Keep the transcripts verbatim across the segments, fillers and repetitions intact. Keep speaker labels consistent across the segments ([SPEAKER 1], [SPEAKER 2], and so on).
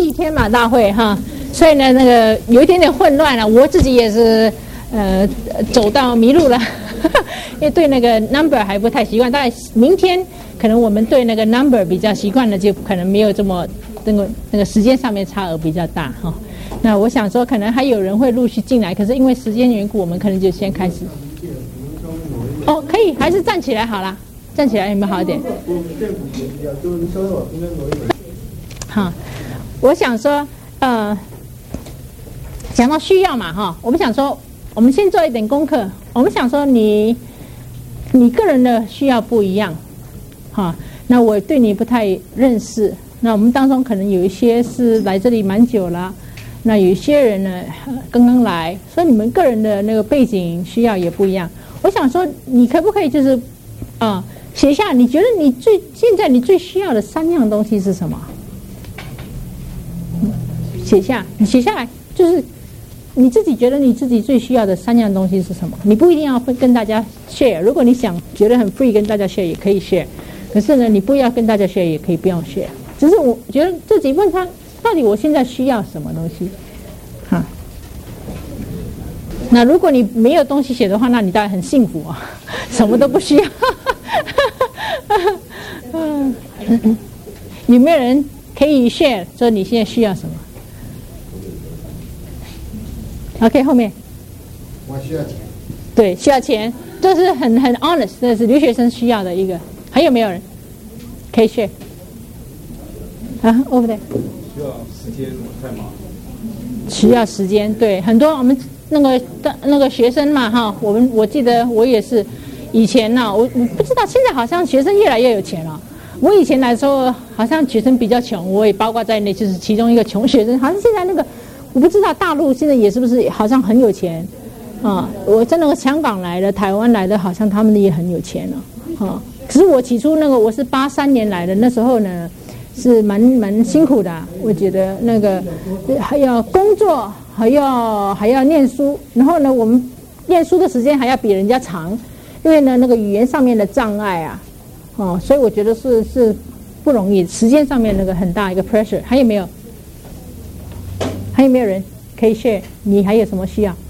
[SPEAKER 1] 第一天嘛大会哈，所以呢那个有一点点混乱了，我自己也是呃走到迷路了，因为对那个 number 还不太习惯。大概明天可能我们对那个 number 比较习惯了，就可能没有这么那个那个时间上面差额比较大哈。那我想说，可能还有人会陆续进来，可是因为时间缘故，我们可能就先开始。哦，可以，还是站起来好了，站起来有没有好一点？好，我想说，呃，讲到需要嘛，哈，我们想说，我们先做一点功课。我们想说你，你个人的需要不一样，哈，那我对你不太认识。那我们当中可能有一些是来这里蛮久了。那有些人呢刚刚来，所以你们个人的那个背景需要也不一样。我想说，你可不可以就是啊、呃、写下你觉得你最现在你最需要的三样东西是什么？写下，你写下来，就是你自己觉得你自己最需要的三样东西是什么？你不一定要跟大家 share， 如果你想觉得很 free 跟大家 share 也可以 share， 可是呢，你不要跟大家 share 也可以不用 share。只是我觉得自己问他。到底我现在需要什么东西？哈，那如果你没有东西写的话，那你当然很幸福啊，什么都不需要。嗯，有没有人可以 share 说你现在需要什么 ？OK， 后面。
[SPEAKER 2] 我需要钱。
[SPEAKER 1] 对，需要钱，这是很很 honest， 这是留学生需要的一个。还有没有人可以 share？ 啊 ，over there。
[SPEAKER 3] 需要时间，我太忙。
[SPEAKER 1] 需要时间，对，很多我们那个那个学生嘛，哈，我们我记得我也是，以前呢、啊，我我不知道，现在好像学生越来越有钱了。我以前来说，好像学生比较穷，我也包括在内，就是其中一个穷学生。好像现在那个，我不知道大陆现在也是不是好像很有钱啊？我在那个香港来的、台湾来的，好像他们也很有钱了啊。可是我起初那个我是八三年来的，那时候呢。是蛮蛮辛苦的、啊，我觉得那个还要工作，还要还要念书，然后呢，我们念书的时间还要比人家长，因为呢那个语言上面的障碍啊，哦，所以我觉得是是不容易，时间上面那个很大一个 pressure。还有没有？还有没有人可以 share？ 你还有什么需要？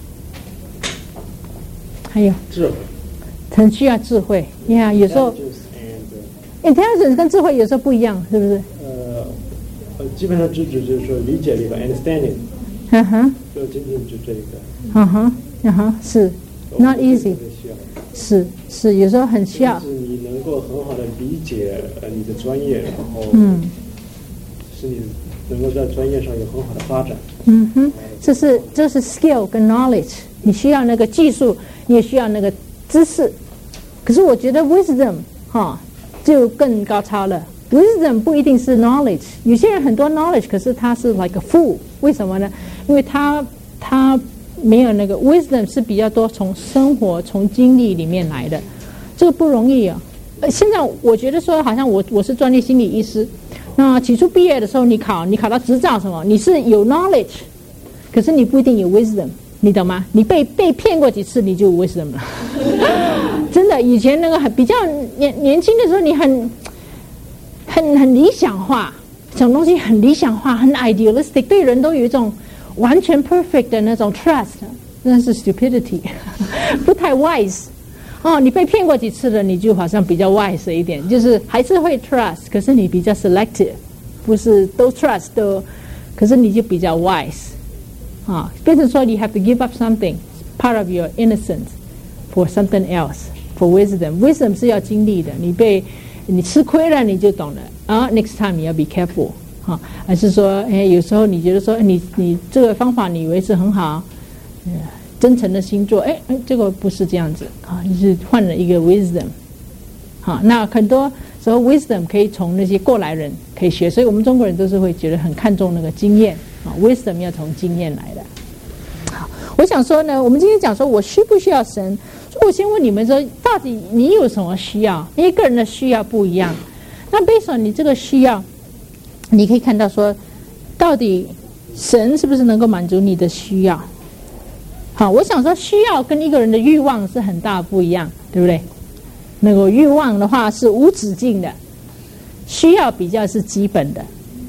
[SPEAKER 1] 还有
[SPEAKER 2] 智慧，
[SPEAKER 1] 很需要智慧。你看有时候。intelligence 跟智慧有时候不一样，是不是？
[SPEAKER 2] 呃，呃，基本上只指就是说理解力和 understanding，
[SPEAKER 1] 嗯哼，
[SPEAKER 2] 就仅仅指这个。
[SPEAKER 1] 嗯哼，嗯哼，是 not easy， 是是，有时候很需要。
[SPEAKER 2] 是你能够很好的理解呃你的专业，然后
[SPEAKER 1] 嗯，
[SPEAKER 2] 使你能够在专业上有很好的发展。
[SPEAKER 1] 嗯哼，这是这是 skill 跟 knowledge， 你需要那个技术，你也需要那个知识。可是我觉得 wisdom 哈。就更高超了。Wisdom 不一定是 knowledge， 有些人很多 knowledge， 可是他是 like a fool， 为什么呢？因为他他没有那个 wisdom 是比较多从生活、从经历里面来的，这个不容易啊。呃，现在我觉得说，好像我我是专业心理医师，那起初毕业的时候，你考你考到执照什么，你是有 knowledge， 可是你不一定有 wisdom， 你懂吗？你被被骗过几次，你就有 wisdom 了。真的，以前那个比较年年轻的时候，你很很很理想化，这种东西很理想化，很 idealistic， 对人都有一种完全 perfect 的那种 trust， 那是 stupidity， 不太 wise。哦，你被骗过几次了，你就好像比较 wise 一点，就是还是会 trust， 可是你比较 selective， 不是都 trust 都，可是你就比较 wise。啊，变成说 you have to give up something part of your innocence for something else。For wisdom, wisdom 是要经历的。你被你吃亏了，你就懂了啊。Next time 你要 be careful 哈，还是说，哎，有时候你觉得说，你你这个方法你以为是很好，呃，真诚的心做，哎哎，这个不是这样子啊，你是换了一个 wisdom。好，那很多时候 wisdom 可以从那些过来人可以学，所以我们中国人都是会觉得很看重那个经验啊 ，wisdom 要从经验来的。好，我想说呢，我们今天讲说我需不需要神？我先问你们说，到底你有什么需要？因为个人的需要不一样。那based on你这个需要，你可以看到说，到底神是不是能够满足你的需要？好，我想说，需要跟一个人的欲望是很大不一样，对不对？那个欲望的话是无止境的，需要比较是基本的。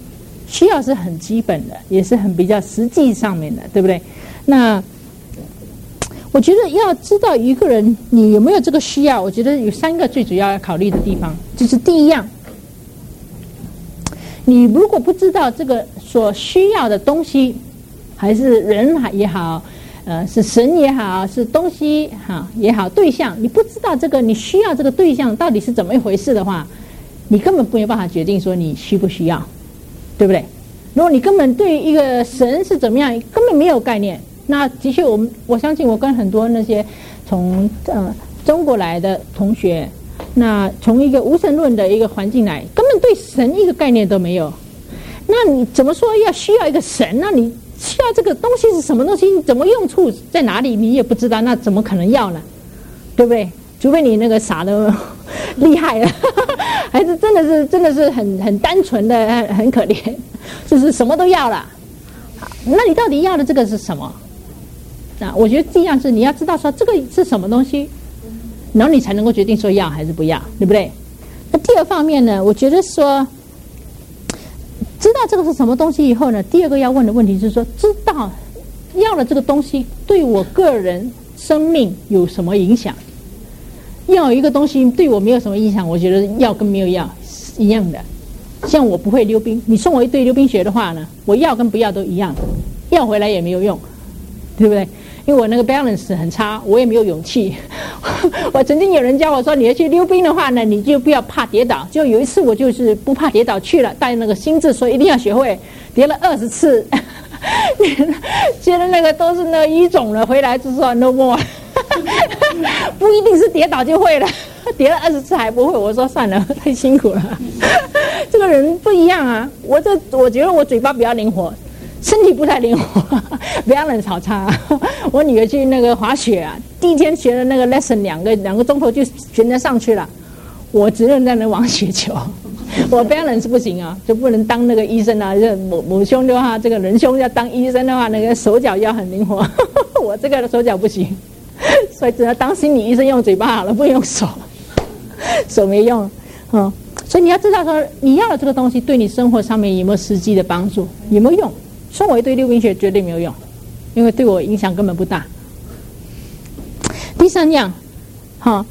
[SPEAKER 1] 需要是很基本的，也是很比较实际上面的，对不对？那我觉得要知道一个人你有没有这个需要，我觉得有三个最主要要考虑的地方，就是第一样，你如果不知道这个所需要的东西，还是人也好，呃，是神也好，是东西哈也好，对象，你不知道这个你需要这个对象到底是怎么一回事的话，你根本没有办法决定说你需不需要，对不对？如果你根本对一个神是怎么样根本没有概念，那的确我们我相信我跟很多那些从呃中国来的同学，那从一个无神论的一个环境来，根本对神一个概念都没有，那你怎么说要需要一个神？那你需要这个东西是什么东西？怎么用处在哪里？你也不知道，那怎么可能要呢？对不对？除非你那个傻的厉害了，还是真的是真的是很很单纯的，很很可怜，就是什么都要了。好，那你到底要的这个是什么？那我觉得第一样是你要知道说这个是什么东西，然后你才能够决定说要还是不要，对不对？那第二方面呢，我觉得说知道这个是什么东西以后呢，第二个要问的问题是说，知道要了这个东西对我个人生命有什么影响？要一个东西对我没有什么影响，我觉得要跟没有要是一样的。像我不会溜冰，你送我一堆溜冰鞋的话呢，我要跟不要都一样，要回来也没有用，对不对？因为我那个 balance 很差，我也没有勇气。我曾经有人教我说，你要去溜冰的话呢，你就不要怕跌倒。就有一次我就是不怕跌倒去了，带那个心智说一定要学会，跌了二十次，觉得那个都是那个淤肿了，回来就说 no more。不一定是跌倒就会了，跌了二十次还不会。我说算了，太辛苦了。这个人不一样啊，我这我觉得我嘴巴比较灵活，身体不太灵活，balance好差。我女儿去那个滑雪啊，第一天学的那个 lesson 两个两个钟头就全在上去了，我只能在那玩雪球。我 balance 不行啊，就不能当那个医生啊。母母兄的话，这个人兄要当医生的话，那个手脚要很灵活。我这个手脚不行。所以只能当心理医生，用嘴巴好了，不用手，手没用，嗯。所以你要知道说，你要的这个东西对你生活上面有没有实际的帮助，有没有用？送我一堆溜冰鞋绝对没有用，因为对我影响根本不大。第三样，哈，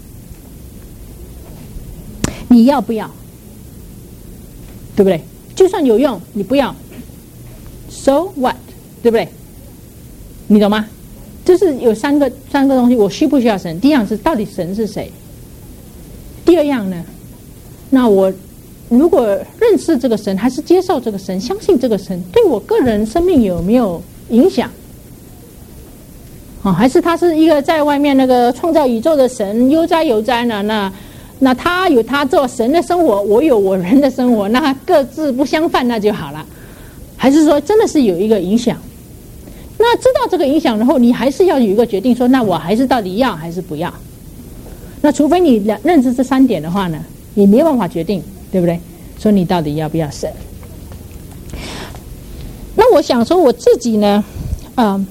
[SPEAKER 1] 你要不要？对不对？就算有用，你不要 ，so what？ 对不对？你懂吗？就是有三个三个东西，我需不需要神？第一样是到底神是谁？第二样呢？那我如果认识这个神，还是接受这个神，相信这个神，对我个人生命有没有影响？啊，还是他是一个在外面那个创造宇宙的神，悠哉悠哉呢？那那他有他做神的生活，我有我人的生活，那各自不相犯，那就好了。还是说真的是有一个影响？那知道这个影响，然后你还是要有一个决定说，那我还是到底要还是不要？那除非你认知这三点的话呢，你没有办法决定，对不对？说你到底要不要神？那我想说我自己呢，啊、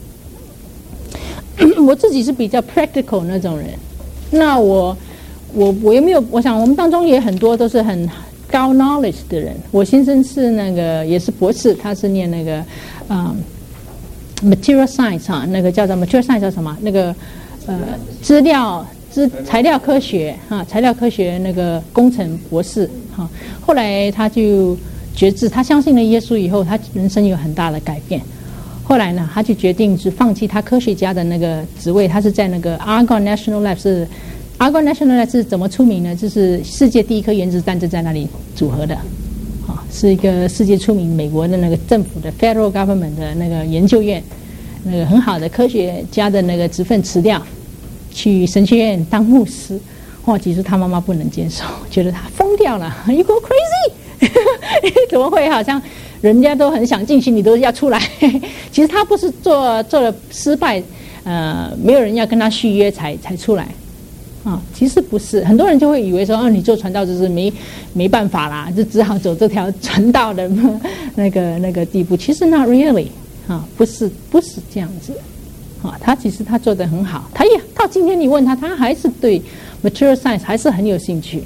[SPEAKER 1] 呃，我自己是比较 practical 那种人。那我我我也没有，我想我们当中也很多都是很高 knowledge 的人。我先生是那个也是博士，他是念那个啊。呃Material Science 啊，那个叫做 Material Science 叫什么？那个呃，资料资材料科学哈、啊，材料科学那个工程博士哈、啊。后来他就决志，他相信了耶稣以后，他人生有很大的改变。后来呢，他就决定是放弃他科学家的那个职位，他是在那个 Argonne National Lab 是 Argonne National Lab 是怎么出名呢？就是世界第一颗原子弹就在那里组合的。是一个世界出名美国的那个政府的 Federal Government 的那个研究院，那个很好的科学家的那个职分辞掉，去神学院当牧师。哇，其实他妈妈不能接受，觉得他疯掉了 ，You go crazy， 怎么会好像人家都很想进去，你都要出来？其实他不是做做了失败，呃，没有人要跟他续约才才出来。啊，其实不是，很多人就会以为说，哦，你做传道就是没没办法啦，就只好走这条传道的那个那个地步。其实 not really， 啊，不是不是这样子，啊，他其实他做得很好，他也到今天你问他，他还是对 material science 还是很有兴趣，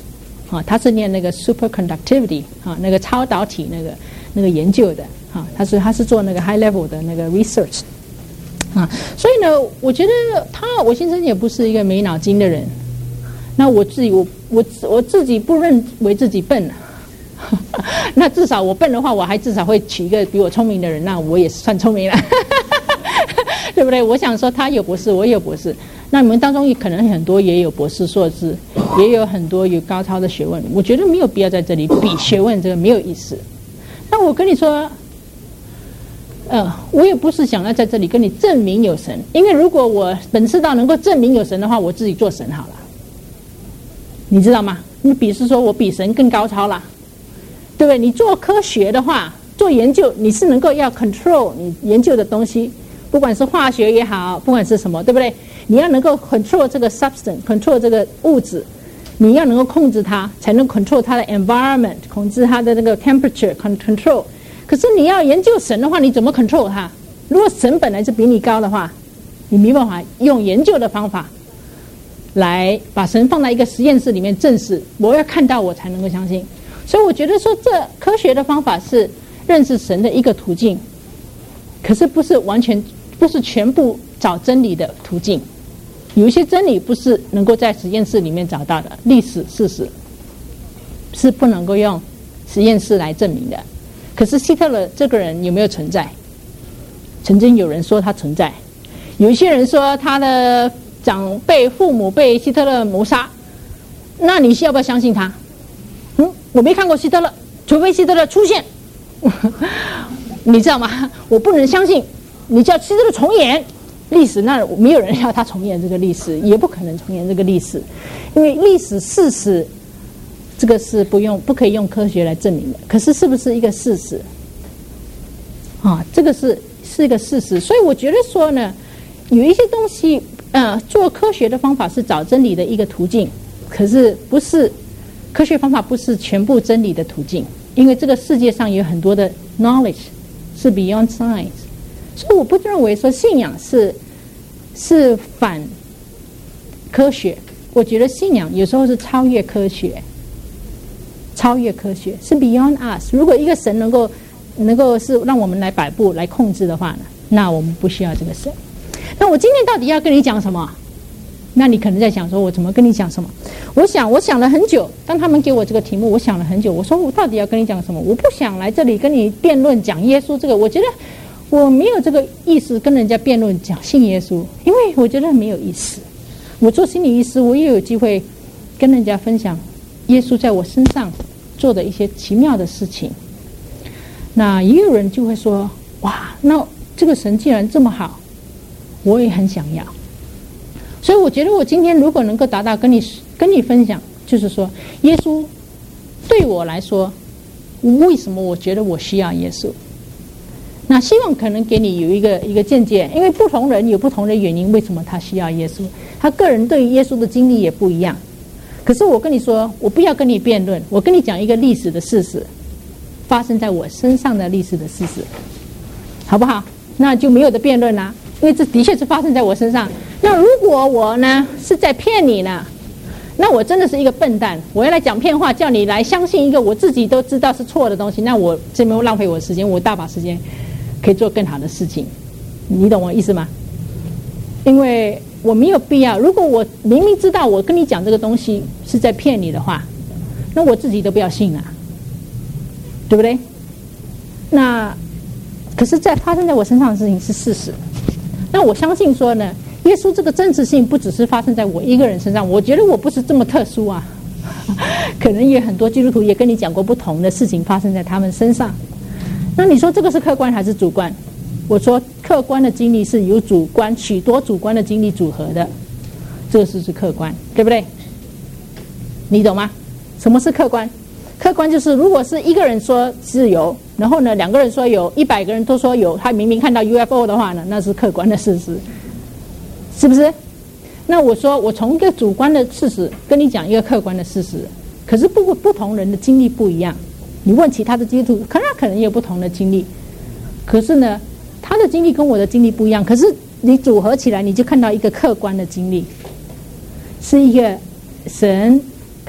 [SPEAKER 1] 啊，他是念那个 superconductivity 啊，那个超导体那个那个研究的啊，他是他是做那个 high level 的那个 research 啊，所以呢，我觉得他我先生也不是一个没脑筋的人。那我自己我我我自己不认为自己笨啊，那至少我笨的话，我还至少会娶一个比我聪明的人，那我也算聪明了，对不对？我想说他有博士，我也有博士，那你们当中也可能很多也有博士、硕士，也有很多有高超的学问。我觉得没有必要在这里比学问，这个没有意思。那我跟你说，呃，我也不是想要在这里跟你证明有神，因为如果我本事到能够证明有神的话，我自己做神好了。你知道吗？你比是说我比神更高超啦，对不对？你做科学的话，做研究，你是能够要 control 你研究的东西，不管是化学也好，不管是什么，对不对？你要能够 control 这个 substance，control 这个物质，你要能够控制它，才能 control 它的 environment， 控制它的那个 temperature control。可是你要研究神的话，你怎么 control 它？如果神本来就比你高的话，你没办法用研究的方法来把神放在一个实验室里面证实，我要看到我才能够相信。所以我觉得说，这科学的方法是认识神的一个途径，可是不是完全不是全部找真理的途径。有一些真理不是能够在实验室里面找到的，历史事实是不能够用实验室来证明的。可是希特勒这个人有没有存在？曾经有人说他存在，有一些人说他的长辈父母被希特勒谋杀，那你要不要相信他？嗯，我没看过希特勒，除非希特勒出现，你知道吗？我不能相信。你叫希特勒重演历史，那没有人要他重演这个历史，也不可能重演这个历史，因为历史事实这个是不用不可以用科学来证明的。可是是不是一个事实？啊，这个是是一个事实。所以我觉得说呢，有一些东西。呃，做科学的方法是找真理的一个途径，可是不是科学方法不是全部真理的途径，因为这个世界上有很多的 knowledge 是 beyond science， 所以我不认为说信仰是是反科学，我觉得信仰有时候是超越科学，超越科学是 beyond us。如果一个神能够能够是让我们来摆布来控制的话呢，那我们不需要这个神。那我今天到底要跟你讲什么？那你可能在想说，我怎么跟你讲什么？我想，我想了很久。当他们给我这个题目，我想了很久。我说，我到底要跟你讲什么？我不想来这里跟你辩论讲耶稣这个。我觉得我没有这个意思跟人家辩论讲信耶稣，因为我觉得没有意思。我做心理医师，我也有机会跟人家分享耶稣在我身上做的一些奇妙的事情。那也有人就会说，哇，那这个神既然这么好，我也很想要。所以我觉得我今天如果能够达到跟你跟你分享，就是说耶稣对我来说，为什么我觉得我需要耶稣？那希望可能给你有一个一个见解，因为不同人有不同的原因，为什么他需要耶稣？他个人对于耶稣的经历也不一样。可是我跟你说，我不要跟你辩论，我跟你讲一个历史的事实，发生在我身上的历史的事实，好不好？那就没有的辩论啦。因为这的确是发生在我身上。那如果我呢是在骗你呢，那我真的是一个笨蛋。我要来讲骗话，叫你来相信一个我自己都知道是错的东西，那我这边浪费我的时间，我大把时间可以做更好的事情。你懂我意思吗？因为我没有必要。如果我明明知道我跟你讲这个东西是在骗你的话，那我自己都不要信了，对不对？那可是在发生在我身上的事情是事实。那我相信说呢，耶稣这个真实性不只是发生在我一个人身上，我觉得我不是这么特殊啊，可能也很多基督徒也跟你讲过不同的事情发生在他们身上。那你说这个是客观还是主观？我说客观的经历是由主观许多主观的经历组合的，这个是是客观，对不对？你懂吗？什么是客观？客观就是如果是一个人说是有，然后呢两个人说有，一百个人都说有，他明明看到 U F O 的话呢，那是客观的事实，是不是？那我说我从一个主观的事实跟你讲一个客观的事实，可是不不同人的经历不一样。你问其他的基督徒，可能可能也有不同的经历，可是呢他的经历跟我的经历不一样，可是你组合起来你就看到一个客观的经历，是一个神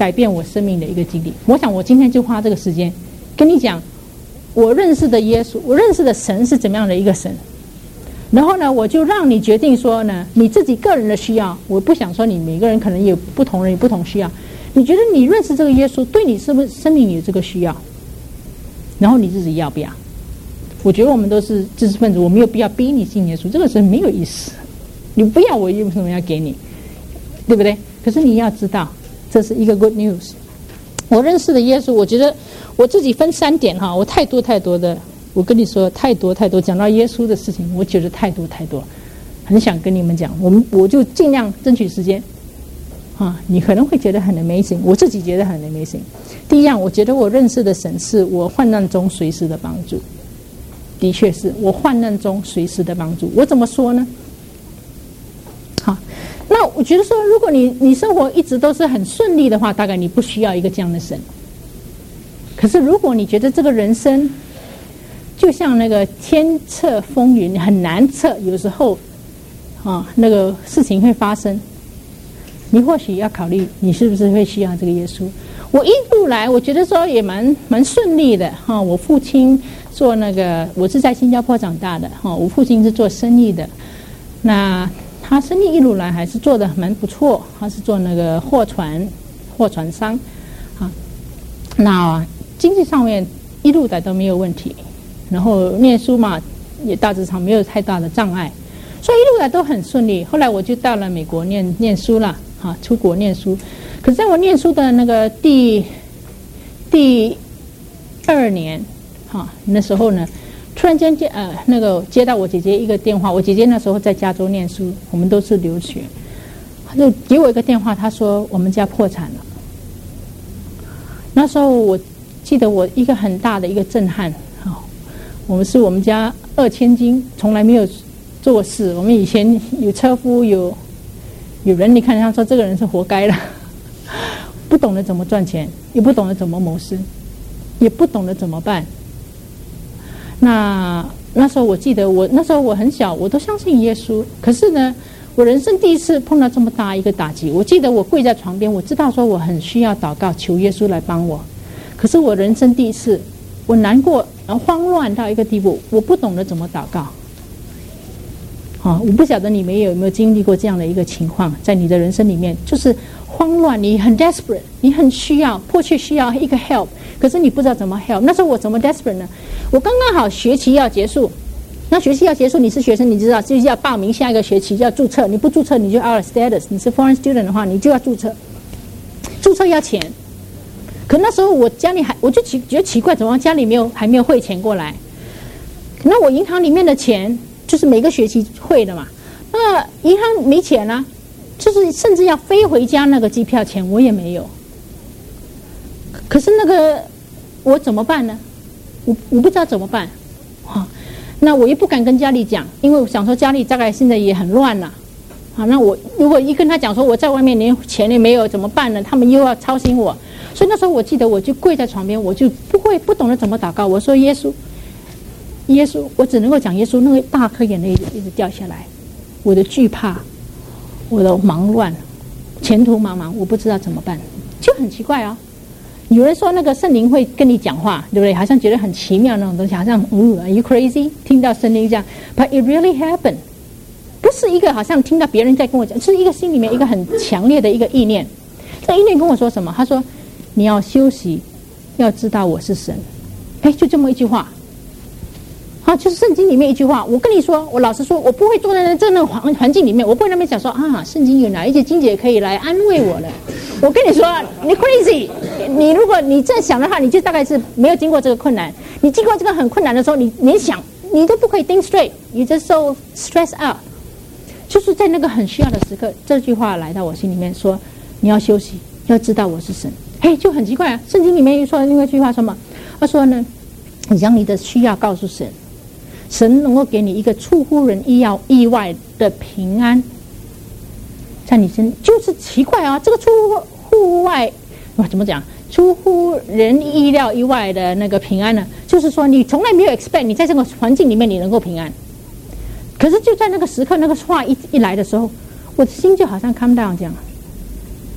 [SPEAKER 1] 改变我生命的一个经历。我想我今天就花这个时间跟你讲我认识的耶稣，我认识的神是怎么样的一个神。然后呢，我就让你决定说呢，你自己个人的需要，我不想说你每个人可能有不同人有不同需要，你觉得你认识这个耶稣对你是不是生命里有这个需要，然后你自己要不要？我觉得我们都是知识分子，我没有必要逼你信耶稣，这个是没有意思。你不要我为什么要给你，对不对？可是你要知道这是一个 good news。 我认识的耶稣，我觉得我自己分三点哈，我太多太多的，我跟你说太多太多，讲到耶稣的事情我觉得太多太多，很想跟你们讲，我们我就尽量争取时间啊，你可能会觉得很 amazing， 我自己觉得很 amazing。 第一样，我觉得我认识的神是我患难中随时的帮助，的确是我患难中随时的帮助。我怎么说呢？好，那我觉得说，如果你你生活一直都是很顺利的话，大概你不需要一个这样的神。可是如果你觉得这个人生就像那个天测风云很难测，有时候啊那个事情会发生，你或许要考虑你是不是会需要这个耶稣。我一路来我觉得说也蛮蛮顺利的哈。我父亲做那个，我是在新加坡长大的哈，我父亲是做生意的，那他生意一路来还是做得蛮不错，他是做那个货船货船商啊，那经济上面一路来都没有问题，然后念书嘛也大致上没有太大的障碍，所以一路来都很顺利。后来我就到了美国念念书了啊，出国念书。可是在我念书的那个第第二年哈，那时候呢突然间接呃那个接到我姐姐一个电话，我姐姐那时候在加州念书，我们都是留学，她就给我一个电话，她说我们家破产了。那时候我记得我一个很大的一个震撼，哦，我们是我们家二千金，从来没有做事，我们以前有车夫有有人，你看他说这个人是活该了，不懂得怎么赚钱，也不懂得怎么谋生，也不懂得怎么办。那那时候我记得我那时候我很小，我都相信耶稣，可是呢我人生第一次碰到这么大一个打击。我记得我跪在床边，我知道说我很需要祷告求耶稣来帮我，可是我人生第一次我难过然后慌乱到一个地步，我不懂得怎么祷告啊！我不晓得你们有没有经历过这样的一个情况，在你的人生里面就是慌乱，你很 desperate， 你很需要迫切需要一个 help， 可是你不知道怎么 help。 那时候我怎么 desperate 呢？我刚刚好学期要结束，那学期要结束，你是学生你知道就是要报名下一个学期要注册，你不注册你就 out of status， 你是 foreign student 的话你就要注册，注册要钱。可那时候我家里还我就奇觉得奇怪，怎么家里没有还没有汇钱过来？那我银行里面的钱就是每个学期汇的嘛，那银行没钱啊，就是甚至要飞回家那个机票钱我也没有。可是那个我怎么办呢？我我不知道怎么办啊。那我也不敢跟家里讲，因为我想说家里大概现在也很乱了啊。那我如果一跟他讲说我在外面连钱也没有怎么办呢？他们又要操心我。所以那时候我记得我就跪在床边，我就不会不懂得怎么祷告。我说耶稣耶稣，我只能够讲耶稣。那个大颗眼泪一直一直掉下来，我的惧怕，我的忙乱，前途茫茫，我不知道怎么办，就很奇怪啊。有人说那个圣灵会跟你讲话，对不对？好像觉得很奇妙那种东西，好像嗯 ，Are you crazy？ 听到圣灵这样 ，But it really happened， 不是一个好像听到别人在跟我讲，是一个心里面一个很强烈的一个意念。这意念跟我说什么？他说你要休息，要知道我是神。哎，就这么一句话。啊，就是圣经里面一句话。我跟你说，我老实说，我不会坐在这那个环环境里面，我不会那边讲说啊，圣经有哪一节经节可以来安慰我了。我跟你说，你 crazy， 你如果你这样想的话，你就大概是没有经过这个困难。你经过这个很困难的时候，你你想，你都不可以 think straight，you just so stressed out。就是在那个很需要的时刻，这句话来到我心里面说，你要休息，要知道我是神。嘿，就很奇怪啊。圣经里面又说另外一句话什么？他说呢，你将你的需要告诉神。神能够给你一个出乎人意料意外的平安，在你身就是奇怪啊！这个出乎外，哇，怎么讲？出乎人意料以外的那个平安呢？就是说你从来没有 expect 你在这个环境里面你能够平安，可是就在那个时刻，那个话一一来的时候，我的心就好像 calm down 这样，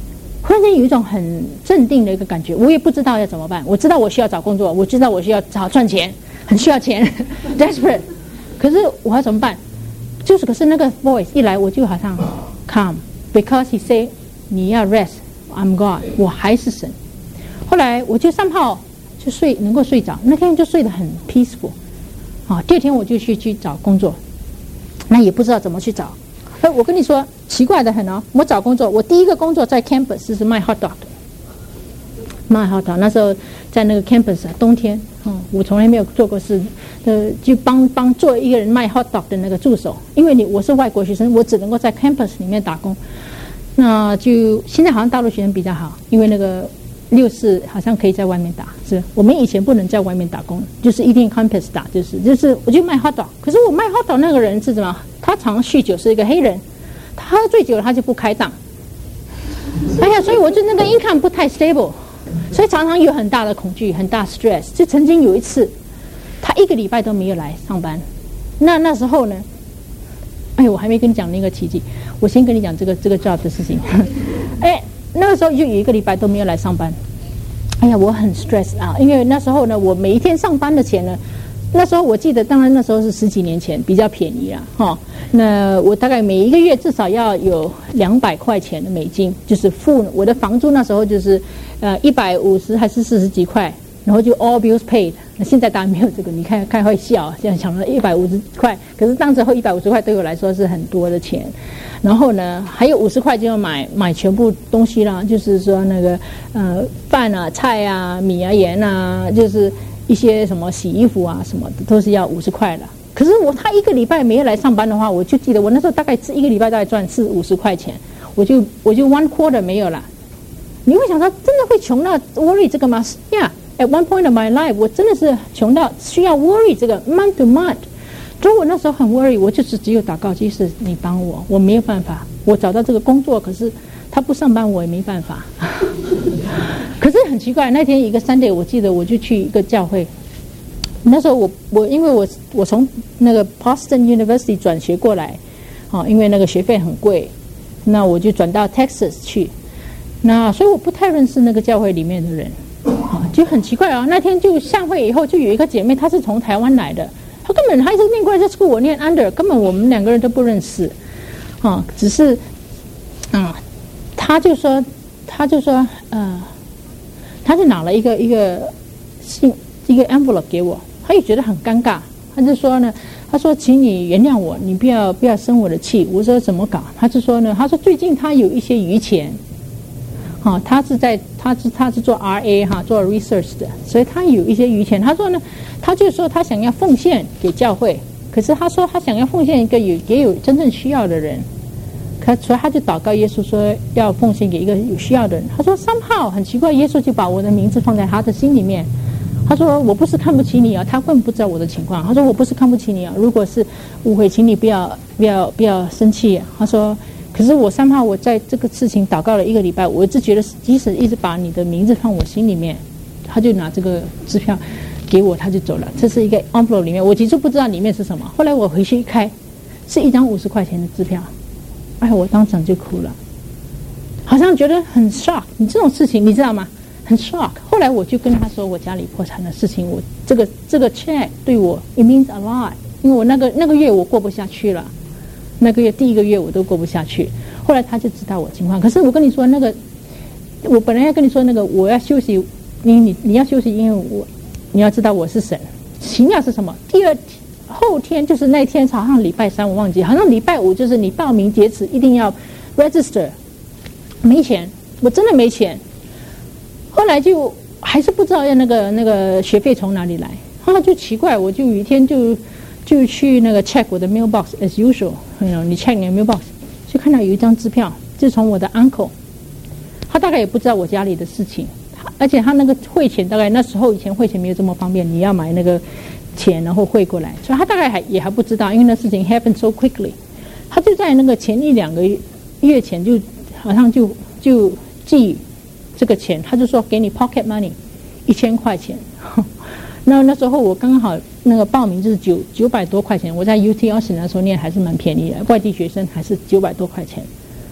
[SPEAKER 1] 忽然间有一种很镇定的一个感觉，我也不知道要怎么办。我知道我需要找工作，我知道我需要找赚钱，很需要钱，desperate。可是我要怎么办？就是可是那个 voice 一来，我就好像 calm because he say 你要 rest，I'm God， 我还是神。后来我就三号就睡，能够睡着，那天就睡得很 peaceful。啊，第二天我就去去找工作，那也不知道怎么去找。哎，我跟你说，奇怪的很哦。我找工作，我第一个工作在 campus 是卖 hot dog 的，卖 hot dog。那时候在那个 campus 啊，冬天，嗯，我从来没有做过事，呃，就帮帮做一个人卖 hot dog 的那个助手。因为你我是外国学生，我只能够在 campus 里面打工。那就现在好像大陆学生比较好，因为那个六四好像可以在外面打，是我们以前不能在外面打工，就是一定 campus 打，就是就是我就卖 hot dog。可是我卖 hot dog 那个人是什么？他常酗酒，是一个黑人，他喝醉酒了他就不开档。哎呀，所以我就那个 income 不太 stable， 所以常常有很大的恐惧，很大 stress。就曾经有一次，他一个礼拜都没有来上班。那那时候呢，哎，我还没跟你讲那个奇迹，我先跟你讲这个这个 job 的事情。哎，那个时候就有一个礼拜都没有来上班。哎呀，我很 stress 啊，因为那时候呢，我每一天上班的钱呢。那时候我记得，当然那时候是十几年前，比较便宜啦，哈。那我大概每一个月至少要有两百块钱的美金，就是付我的房租。那时候就是呃一百五十还是四十几块，然后就 all bills paid。那现在当然没有这个，你看看会笑，现在想到一百五十块，可是当时候一百五十块对我来说是很多的钱。然后呢，还有五十块就要买买全部东西啦，就是说那个呃饭啊、菜啊、米啊、盐啊，就是。一些什么洗衣服啊什么的都是要五十块的，可是我他一个礼拜没有来上班的话，我就记得我那时候大概一个礼拜大概赚四五十块钱，我就我就 one quarter 没有了。你会想到真的会穷到 worry 这个吗 ？Yeah, at one point of my life 我真的是穷到需要 worry 这个 month to month。所以我那时候很 worry， 我就是只有祷告，即使你帮我，我没有办法，我找到这个工作，可是他不上班我也没办法。可是很奇怪，那天一个 Sunday， 我记得我就去一个教会。那时候我我因为我我从那个 Boston University 转学过来，啊，因为那个学费很贵，那我就转到 Texas 去。那所以我不太认识那个教会里面的人，啊，就很奇怪啊。那天就散会以后，就有一个姐妹，她是从台湾来的，她根本她是念 graduate school， 我念 under， 根本我们两个人都不认识，啊，只是啊，她就说，她就说，呃。他就拿了一个一个信一个 envelope 给我，他也觉得很尴尬，他就说呢，他说请你原谅我，你不要不要生我的气。我说怎么搞？他就说呢，他说最近他有一些余钱，哈，他是在他是他是做 R A 哈做 research 的，所以他有一些余钱。他说呢，他就说他想要奉献给教会，可是他说他想要奉献一个有也有真正需要的人。他所以他就祷告耶稣说要奉献给一个有需要的人。他说 somehow 很奇怪，耶稣就把我的名字放在他的心里面。他说我不是看不起你啊，他根本不知道我的情况。他说我不是看不起你啊，如果是误会，请你不要不要不要生气。他说可是我 somehow 我在这个事情祷告了一个礼拜，我一直觉得即使一直把你的名字放我心里面，他就拿这个支票给我，他就走了。这是一个 envelope 里面，我其实不知道里面是什么。后来我回去一开，是一张五十块钱的支票。哎，我当场就哭了，好像觉得很 shock。你这种事情你知道吗？很 shock。后来我就跟他说我家里破产的事情，我这个这个 check 对我 it means a lot， 因为我那个那个月我过不下去了，那个月第一个月我都过不下去。后来他就知道我情况，可是我跟你说那个，我本来要跟你说那个我要休息，因为你你要休息，因为我你要知道我是神。奇妙是什么？第二天。后天就是那天好像礼拜三我忘记，好像礼拜五就是你报名截止一定要 register， 没钱，我真的没钱。后来就还是不知道要那个那个学费从哪里来，后来就奇怪，我就有一天就就去那个 check 我的 mailbox as usual， 你 check 你的 mailbox， 就看到有一张支票，就从我的 uncle， 他大概也不知道我家里的事情，而且他那个汇钱大概那时候以前汇钱没有这么方便，你要买那个。钱然后汇过来，所以他大概还也还不知道，因为那事情 happened so quickly。他就在那个前一两个月前就好像就就寄这个钱，他就说给你 pocket money 一千块钱。那那时候我刚好那个报名就是九九百多块钱，我在 U T Austin 那时候念还是蛮便宜的，外地学生还是九百多块钱，就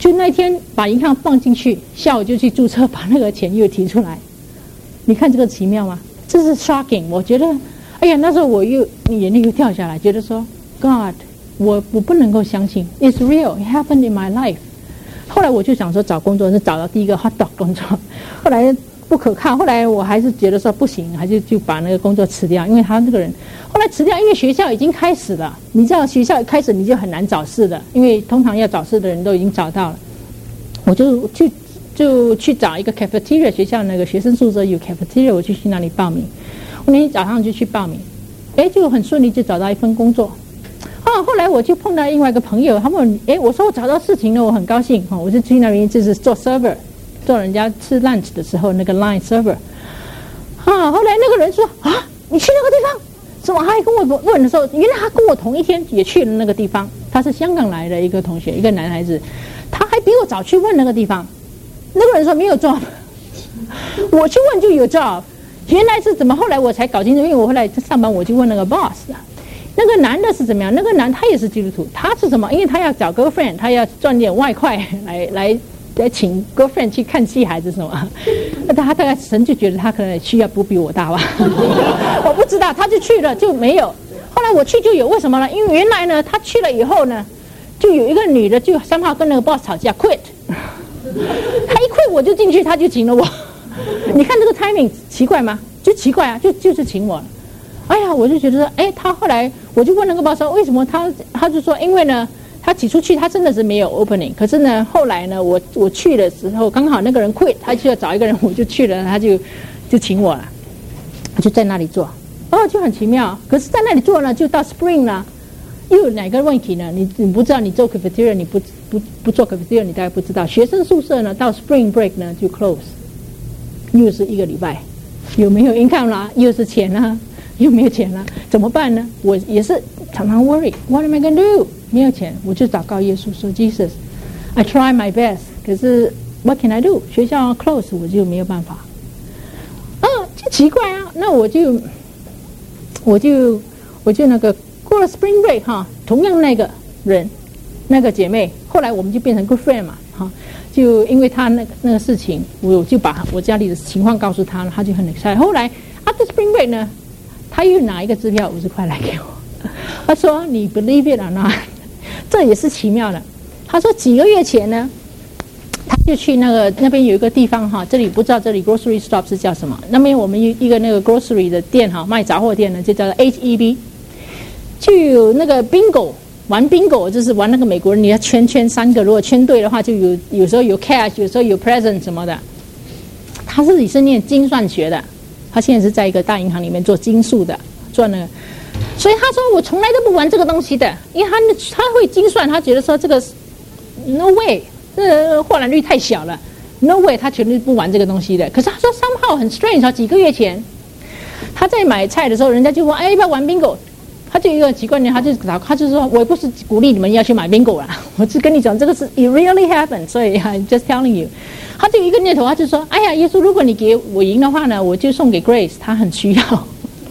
[SPEAKER 1] 就那天把银行放进去，下午就去注册，把那个钱又提出来。你看这个奇妙吗？这是 shocking。我觉得，哎呀，那时候我又眼泪又掉下来，觉得说 God， 我我不能够相信 ，It's real, it happened in my life。后来我就想说找工作，是找到第一个 hot dog 工作，后来不可靠，后来我还是觉得说不行，还是就把那个工作辞掉，因为他那个人后来辞掉，因为学校已经开始了，你知道学校开始你就很难找事的，因为通常要找事的人都已经找到了，我就去就去找一个 cafeteria， 学校那个学生宿舍有 cafeteria， 我就去那里报名，我那天早上就去报名，哎，就很顺利就找到一份工作。啊，后来我就碰到另外一个朋友，他问，哎，我说我找到事情了，我很高兴哈，我就去那边就是做 server， 做人家吃 lunch 的时候那个 line server。啊，后来那个人说啊，你去那个地方，什么？他还跟我问的时候，原来他跟我同一天也去了那个地方，他是香港来的一个同学，一个男孩子，他还比我早去问那个地方。那个人说没有 job， 我去问就有 job， 原来是怎么？后来我才搞清楚，因为我后来上班我就问那个 boss。那个男的是怎么样？那个男他也是基督徒，他是什么？因为他要找 girlfriend， 他要赚点外快来来来请 girlfriend 去看戏还是什么？那他大概神就觉得他可能需要不比我大吧，我不知道，他就去了就没有。后来我去就有，为什么呢？因为原来呢，他去了以后呢，就有一个女的就三号跟那个 boss 吵架 quit， 他一 quit 我就进去，他就请了我。你看这个 timing 奇怪吗？就奇怪啊，就就是请我了。哎呀，我就觉得说，哎，他后来我就问那个 boss 说，为什么他？他就说，因为呢，他起初去他真的是没有 opening， 可是呢，后来呢，我我去的时候刚好那个人 quit， 他就要找一个人，我就去了，他就就请我了，我就在那里做，哦，就很奇妙。可是，在那里做呢，就到 spring 了，又有哪个问题呢？你你不知道，你做 cafeteria， 你不不不做 cafeteria， 你大概不知道。学生宿舍呢，到 spring break 呢就 close， 又是一个礼拜，有没有 income 啦？又是钱啦？又没有钱了，怎么办呢？我也是常常 worry，what am I going to do？ 没有钱，我就祷告耶稣说 ，Jesus，I try my best， 可是 what can I do？ 学校 close， 我就没有办法。啊，就奇怪啊，那我就我就我就那个过了 spring break 哈，同样那个人那个姐妹，后来我们就变成 good friend 嘛，哈，就因为她那个那个事情，我就把我家里的情况告诉她了，她就很 excited。后来 after spring break 呢？他又拿一个支票五十块来给我，他说：“你 believe it or not？” 这也是奇妙的。他说几个月前呢，他就去那个那边有一个地方哈，这里不知道这里 grocery stop 是叫什么？那边我们一个那个 grocery 的店哈，卖杂货店呢，就叫做 H E B， 就有那个 bingo 玩 bingo， 就是玩那个美国人，你要圈圈三个，如果圈对的话，就有有时候有 cash， 有时候有 present 什么的。他自己是念精算学的。他现在是在一个大银行里面做精数的，做那个，所以他说我从来都不玩这个东西的，因为他他会精算，他觉得说这个 no way， 这获然率太小了 ，no way， 他绝对不玩这个东西的。可是他说 somehow 很 strange， 几个月前他在买菜的时候，人家就问，哎，要不要玩 bingo？ 他就一个奇怪的，他就他就说，我不是鼓励你们要去买 bingo 啦，我是跟你讲这个是 it really happened， 所以 I'm just telling you。他就一个念头，他就说：“哎呀，耶稣，如果你给我赢的话呢，我就送给 Grace， 她很需要。”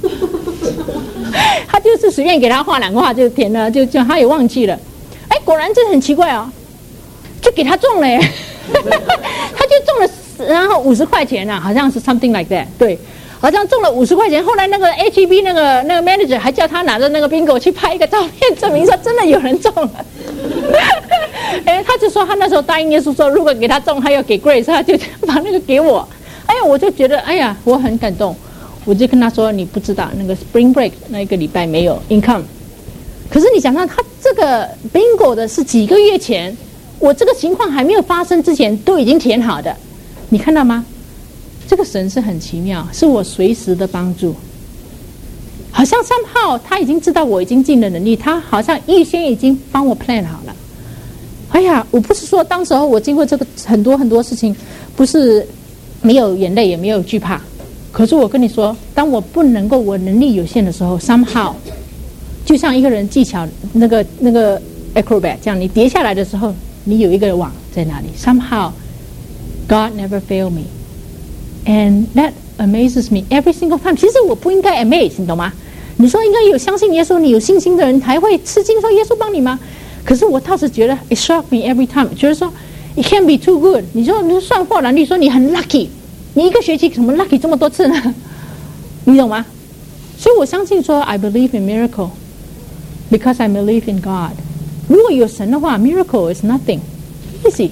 [SPEAKER 1] 他就是随便给他画两个画就填了，就就他也忘记了。哎，果然这很奇怪哦，就给他中了耶，他就中了，然后五十块钱啊，好像是 something like that， 对，好像中了五十块钱。后来那个 H E B 那个那个 manager 还叫他拿着那个 bingo 去拍一个照片，证明说真的有人中了。哎，他就说他那时候答应耶稣说，如果给他中，他要给 Grace， 他就把那个给我。哎呀，我就觉得，哎呀，我很感动。我就跟他说，你不知道那个 Spring Break 那一个礼拜没有 income， 可是你想想，他这个 bingo 的是几个月前，我这个情况还没有发生之前都已经填好的，你看到吗？这个神是很奇妙，是我随时的帮助。好像somehow他已经知道我已经尽了能力，他好像预先已经帮我 plan 好了。哎呀，我不是说当时候我经过这个很多很多事情，不是没有眼泪也没有惧怕，可是我跟你说，当我不能够我能力有限的时候 ，somehow 就像一个人技巧那个那个 acrobat 这样，你跌下来的时候，你有一个网在那里 ，somehow God never failed me, and that amazes me every single time。其实我不应该 amaze， 你懂吗？你说应该有相信耶稣，你有信心的人才会吃惊说耶稣帮你吗？可是我倒是觉得 it shocked me every time， 觉得说 ，it can't be too good。你说你算霍兰律说你很 lucky， 你一个学期怎么 lucky 这么多次呢？你懂吗？所以我相信说 I believe in miracle because I believe in God。如果有神的话 ，miracle is nothing easy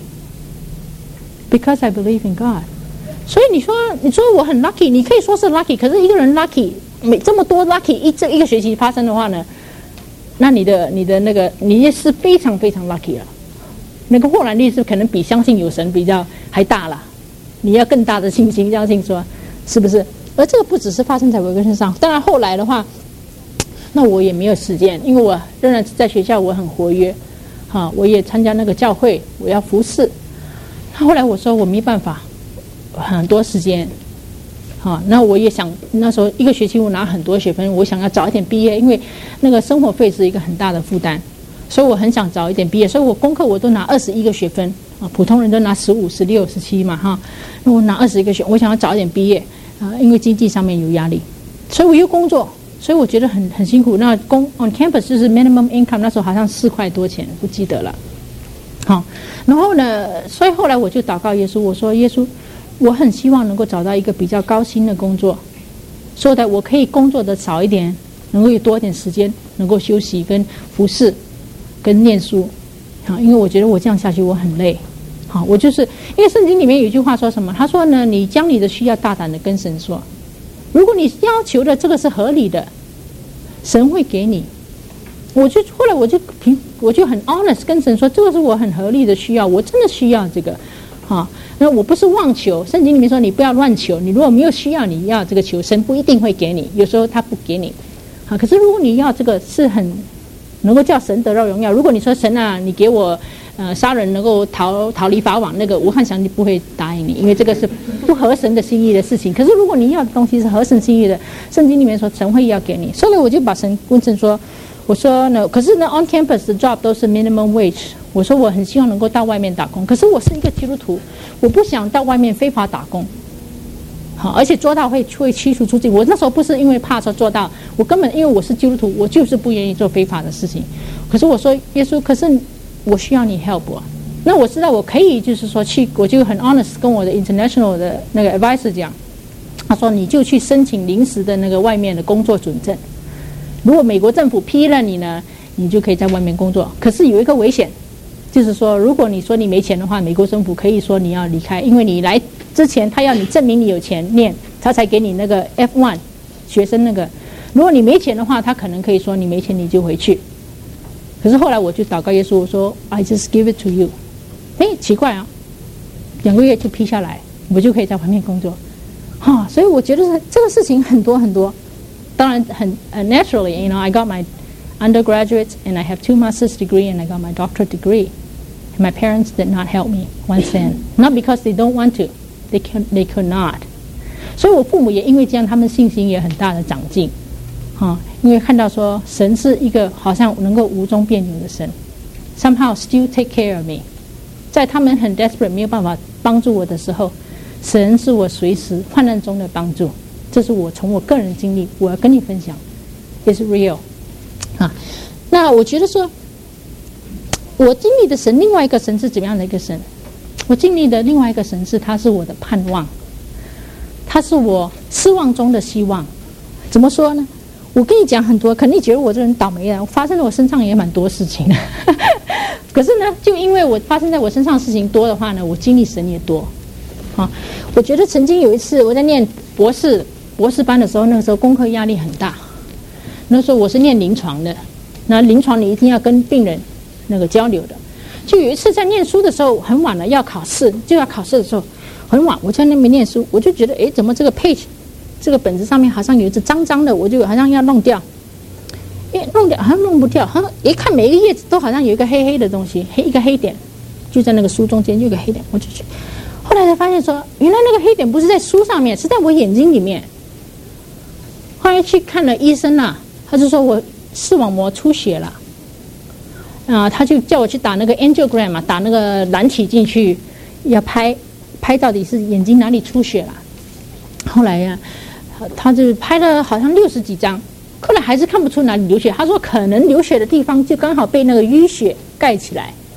[SPEAKER 1] because I believe in God。所以你说你说我很 lucky， 你可以说是 lucky， 可是一个人 lucky 每这么多 lucky 一这一个学期发生的话呢，那你的你的那个你也是非常非常 lucky 了。那个霍兰律是可能比相信有神比较还大了，你要更大的信心相信说是不是？而这个不只是发生在我一个身上，当然后来的话，那我也没有时间，因为我仍然在学校我很活跃，哈，我也参加那个教会，我要服侍。后来我说我没办法，很多时间，好，那我也想那时候一个学期我拿很多学分，我想要早一点毕业，因为那个生活费是一个很大的负担，所以我很想早一点毕业，所以我功课我都拿二十一个学分啊，普通人都拿十五、十六、十七嘛哈，那我拿二十一个学，我想要早一点毕业啊，因为经济上面有压力，所以我又工作，所以我觉得很很辛苦。那工 on campus 就是 minimum income， 那时候好像四块多钱，不记得了。好，然后呢，所以后来我就祷告耶稣，我说耶稣，我很希望能够找到一个比较高薪的工作，说的我可以工作的少一点，能够有多一点时间，能够休息跟服侍跟念书。好，因为我觉得我这样下去我很累。好，我就是因为圣经里面有一句话说什么？他说呢，你将你的需要大胆的跟神说，如果你要求的这个是合理的，神会给你。我就后来我就凭我就很 honest 跟神说，这个是我很合理的需要，我真的需要这个，哈。那我不是妄求，圣经里面说你不要乱求，你如果没有需要，你要这个求，神不一定会给你，有时候他不给你，好。可是如果你要这个是很能够叫神得到荣耀，如果你说神啊，你给我呃杀人能够逃逃离法网，那个我幻想你不会答应你，因为这个是不合神的心意的事情。可是如果你要的东西是合神心意的，圣经里面说神会要给你。所以我就把神问神说，我说呢，可是呢 on campus 的 job 都是 minimum wage， 我说我很希望能够到外面打工，可是我是一个基督徒，我不想到外面非法打工，好，而且做到会会驱逐出境。我那时候不是因为怕说做到，我根本因为我是基督徒，我就是不愿意做非法的事情。可是我说耶稣，可是我需要你 help 我。那我知道我可以就是说去，我就很 honest 跟我的 international 的那个 advisor 讲，他说你就去申请临时的那个外面的工作准证。如果美国政府批了你呢，你就可以在外面工作。可是有一个危险，就是说如果你说你没钱的话，美国政府可以说你要离开，因为你来之前他要你证明你有钱念，他才给你那个 F 一 学生那个。如果你没钱的话，他可能可以说你没钱你就回去。可是后来我就祷告耶稣，我说 I just give it to you。 哎，奇怪啊，两个月就批下来，我就可以在外面工作，哈、哦。所以我觉得这个事情很多很多。当然很、uh, naturally, you know, I got my undergraduate and I have two master's degree and I got my doctorate degree. And my parents did not help me one cent, not because they don't want to, they can, they could not. 所以我父母也因为这样，他们信心也很大的长进，哈、哦，因为看到说神是一个好像能够无中变有的神 ，somehow still take care of me. 在他们很 desperate 没有办法帮助我的时候，神是我随时患难中的帮助。这是我从我个人经历，我要跟你分享，也是 real 啊。那我觉得说，我经历的神，另外一个神是怎么样的一个神？我经历的另外一个神是，他是我的盼望，他是我失望中的希望。怎么说呢？我跟你讲很多，可能你觉得我这人倒霉啊，发生在我身上也蛮多事情的。可是呢，就因为我发生在我身上的事情多的话呢，我经历神也多。啊，我觉得曾经有一次我在念博士。博士班的时候，那个时候功课压力很大。那时候我是念临床的，那临床你一定要跟病人那个交流的。就有一次在念书的时候，很晚了要考试，就要考试的时候很晚，我在那边念书，我就觉得，哎，怎么这个 page 这个本子上面好像有一只脏脏的，我就好像要弄掉，因为弄掉好像弄不掉，好像一看每一个页子都好像有一个黑黑的东西，黑一个黑点，就在那个书中间有一个黑点，我就去，后来才发现说，原来那个黑点不是在书上面，是在我眼睛里面。后来去看了医生啊，他就说我视网膜出血了，啊、呃，他就叫我去打那个 angiogram 嘛，打那个蓝体进去，要拍拍到底是眼睛哪里出血了。后来呀、啊，他就拍了好像六十几张，后来还是看不出哪里流血。他说可能流血的地方就刚好被那个淤血盖起来，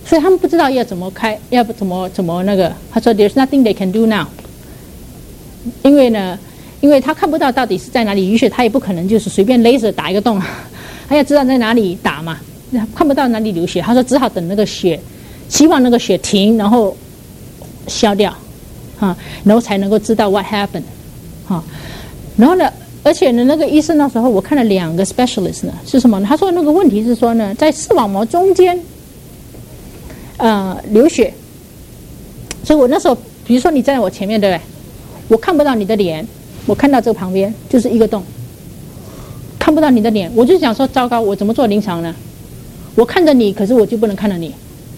[SPEAKER 1] 所以他们不知道要怎么开，要不怎么怎么那个。他说 "There's nothing they can do now"， 因为呢，因为他看不到到底是在哪里淤血，他也不可能就是随便 laser 打一个洞，他要知道在哪里打嘛，看不到哪里流血。他说只好等那个血，希望那个血停，然后消掉，啊，然后才能够知道 what happened， 啊，然后呢，而且呢，那个医生那时候我看了两个 specialist 呢，是什么呢？他说那个问题是说呢，在视网膜中间。呃，流血，所以我那时候，比如说你站在我前面，对不对？我看不到你的脸，我看到这个旁边就是一个洞，看不到你的脸，我就想说，糟糕，我怎么做临床呢？我看着你，可是我就不能看到你，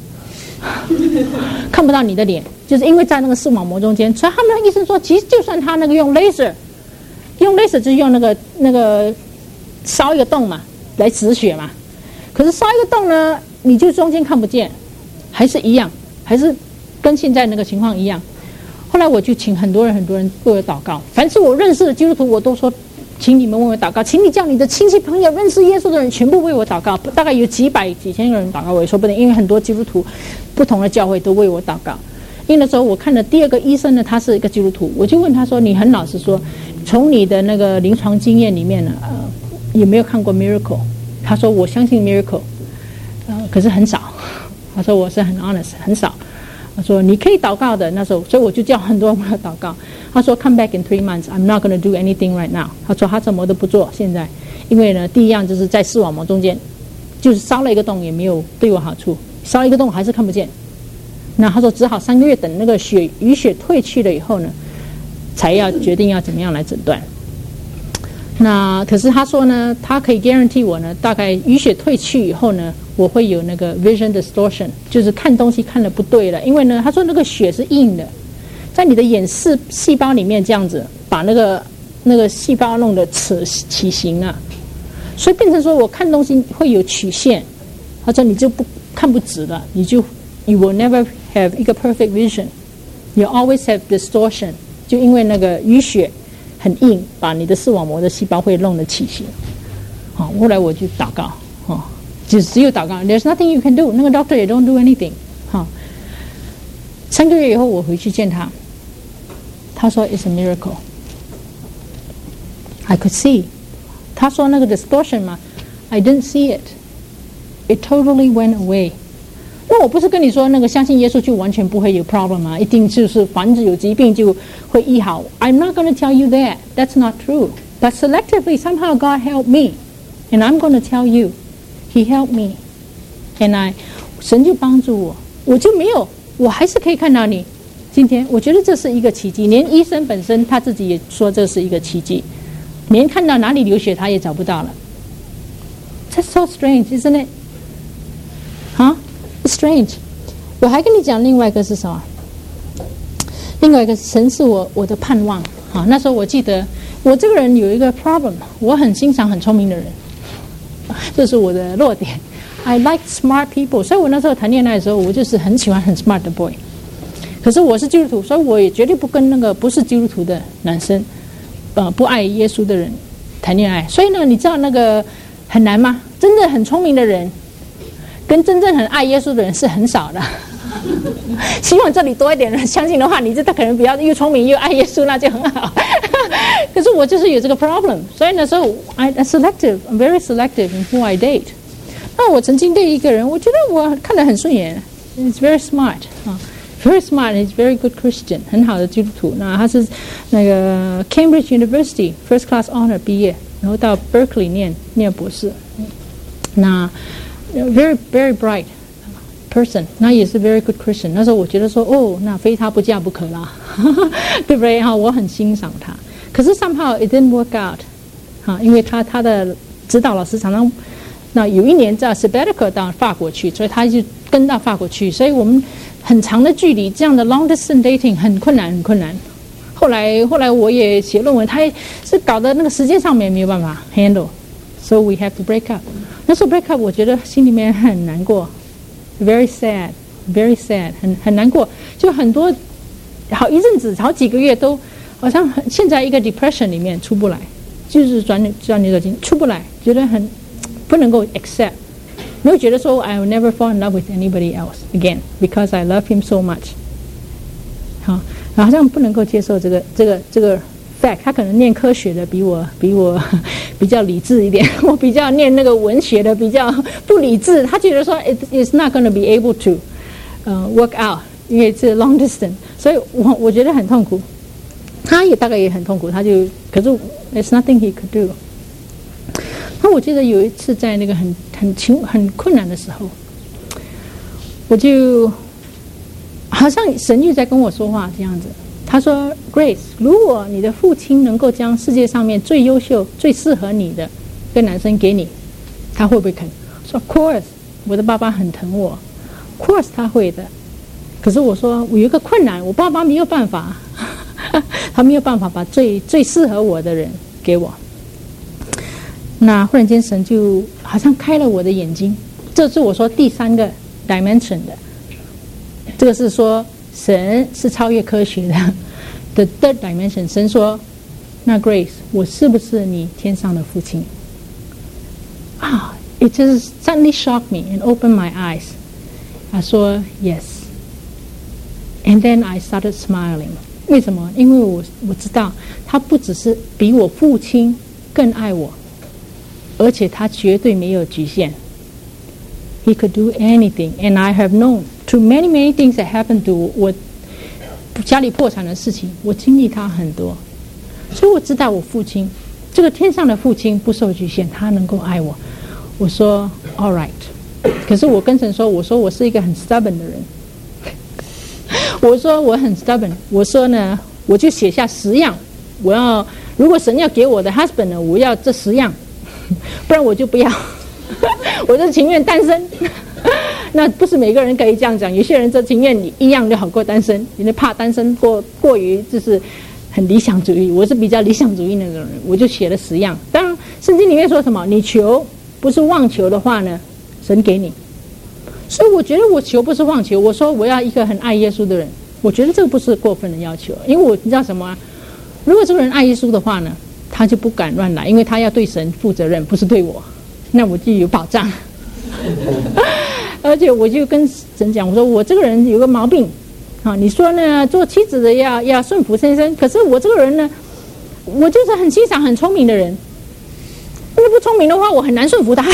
[SPEAKER 1] 看不到你的脸，就是因为在那个视网膜中间。所以他们医生说，其实就算他那个用 laser， 用 laser 就是用那个那个烧一个洞嘛，来止血嘛。可是烧一个洞呢，你就中间看不见。还是一样，还是跟现在那个情况一样。后来我就请很多人很多人为我祷告，凡是我认识的基督徒，我都说，请你们为我祷告，请你叫你的亲戚朋友认识耶稣的人全部为我祷告。大概有几百几千个人祷告我也说不定，因为很多基督徒不同的教会都为我祷告。因为那时候我看了第二个医生呢，他是一个基督徒，我就问他说，你很老实说，从你的那个临床经验里面呢，呃，有没有看过 miracle？ 他说我相信 miracle， 呃，可是很少。他说我是很 honest， 很少。他说你可以祷告的，那时候，所以我就叫很多人为我祷告。他说 come back in three months, I'm not going to do anything right now。他说他什么都不做现在，因为呢，第一样就是在视网膜中间，就是烧了一个洞也没有对我好处，烧一个洞还是看不见。那他说只好三个月等那个血淤血退去了以后呢，才要决定要怎么样来诊断。那可是他说呢，他可以 guarantee 我呢，大概淤血退去以后呢，我会有那个 vision distortion， 就是看东西看得不对了。因为呢，他说那个血是硬的，在你的眼视细胞里面这样子把那个那个细胞弄得起起形啊，所以变成说我看东西会有曲线。他说你就不看不直了，你就 you will never have 一个 perfect vision，you always have distortion， 就因为那个淤血。很硬，把你的视网膜的细胞会弄得起形。好，后来我就祷告，哦，就只有祷告。There's nothing you can do， 那个 doctor 也 don't do anything。好，三个月以后我回去见他，他说 It's a miracle。I could see。他说那个 distortion 嘛 ，I didn't see it。It totally went away。那我不是跟你说那个相信耶稣就完全不会有 problem 吗？一定就是凡是有疾病就会医好。I'm not going to tell you that. That's not true. But selectively, somehow God helped me, and I'm going to tell you, He helped me, and I 神就帮助我，我就没有，我还是可以看到你。今天我觉得这是一个奇迹，连医生本身他自己也说这是一个奇迹，连看到哪里流血他也找不到了。That's so strange, isn't it? 啊？Strange， 我还跟你讲另外一个是什么？另外一个神是我我的盼望啊！那时候我记得我这个人有一个 problem， 我很欣赏很聪明的人，这是我的弱点。I like smart people， 所以我那时候谈恋爱的时候，我就是很喜欢很 smart 的 boy。可是我是基督徒，所以我也绝对不跟那个不是基督徒的男生，呃，不爱耶稣的人谈恋爱。所以呢，你知道那个很难吗？真的很聪明的人。跟真正很爱耶稣的人是很少的，希望这里多一点人相信的话，你这他可能比较又聪明又爱耶稣，那就很好。可是我就是有这个 problem， 所以那时候 I selective, I'm very selective in who I date。那我曾经对一个人，我觉得我看得很顺眼 ，It's very smart 啊 ，very smart, he's very good Christian， 很好的基督徒。那他是那个 Cambridge University First Class Honor 毕业，然后到 Berkeley 念念博士。那Very, very bright person， 那也是 very good Christian。那时候我觉得说，哦，那非他不嫁不可啦，对不对？哈，我很欣赏他。可是 somehow it didn't work out， 哈，因为他他的指导老师常常，那有一年在 sabbatical 到法国去，所以他就跟到法国去，所以我们很长的距离，这样的 long distance dating 很困难，很困难。后来后来我也写论文，他也是搞得那个时间上面没有办法 handle，so we have to break up。那时候 break up 我觉得心里面很难过 very sad very sad 很很难过，就很多好一阵子好几个月都好像现在一个 depression 里面出不来，就是转转扭转筋出不来，觉得很不能够 accept 你会觉得说 I will never fall in love with anybody else again because I love him so much。好，好像不能够接受这个这个这个 fact。他可能念科学的比我比我比较理智一点，我比较念那个文学的比较不理智。他觉得说 it is not going to be able to 呃、uh, work out， 因为是 long distance， 所以我我觉得很痛苦。他也大概也很痛苦，他就可是 there's nothing he could do。那我记得有一次在那个很很情很困难的时候，我就好像神就在跟我说话这样子。他说 Grace， 如果你的父亲能够将世界上面最优秀最适合你的一个男生给你，他会不会肯？说 Of course， 我的爸爸很疼我， Of course 他会的。可是我说我有一个困难，我爸爸没有办法他没有办法把最最适合我的人给我。那忽然间神就好像开了我的眼睛，这是我说第三个 dimension 的，这个是说神是超越科学的的 third dimension。神说，那 Grace， 我是不是你天上的父亲啊？ It just suddenly shocked me and opened my eyes。 他说 Yes， and then I started smiling。 为什么？因为我我知道他不只是比我父亲更爱我，而且他绝对没有局限。 He could do anything, and I have known to many many things that happened to 我家里破产的事情，我经历他很多，所以我知道我父亲这个天上的父亲不受局限，他能够爱我。我说 All right， 可是我跟神说，我说我是一个很 stubborn 的人，我说我很 stubborn， 我说呢，我就写下十样，我要如果神要给我的 husband 呢，我要这十样，不然我就不要我就情愿单身那不是每个人可以这样讲，有些人就情愿你一样就好过单身，因为怕单身过过于就是很理想主义。我是比较理想主义那种人，我就写了十样。当然圣经里面说什么，你求不是妄求的话呢，神给你。所以我觉得我求不是妄求，我说我要一个很爱耶稣的人，我觉得这个不是过分的要求。因为我你知道什么、啊、如果这个人爱耶稣的话呢，他就不敢乱来，因为他要对神负责任，不是对我，那我就有保障而且我就跟神讲，我说我这个人有个毛病啊，你说呢做妻子的要要顺服先生，可是我这个人呢，我就是很欣赏很聪明的人，那不聪明的话我很难顺服他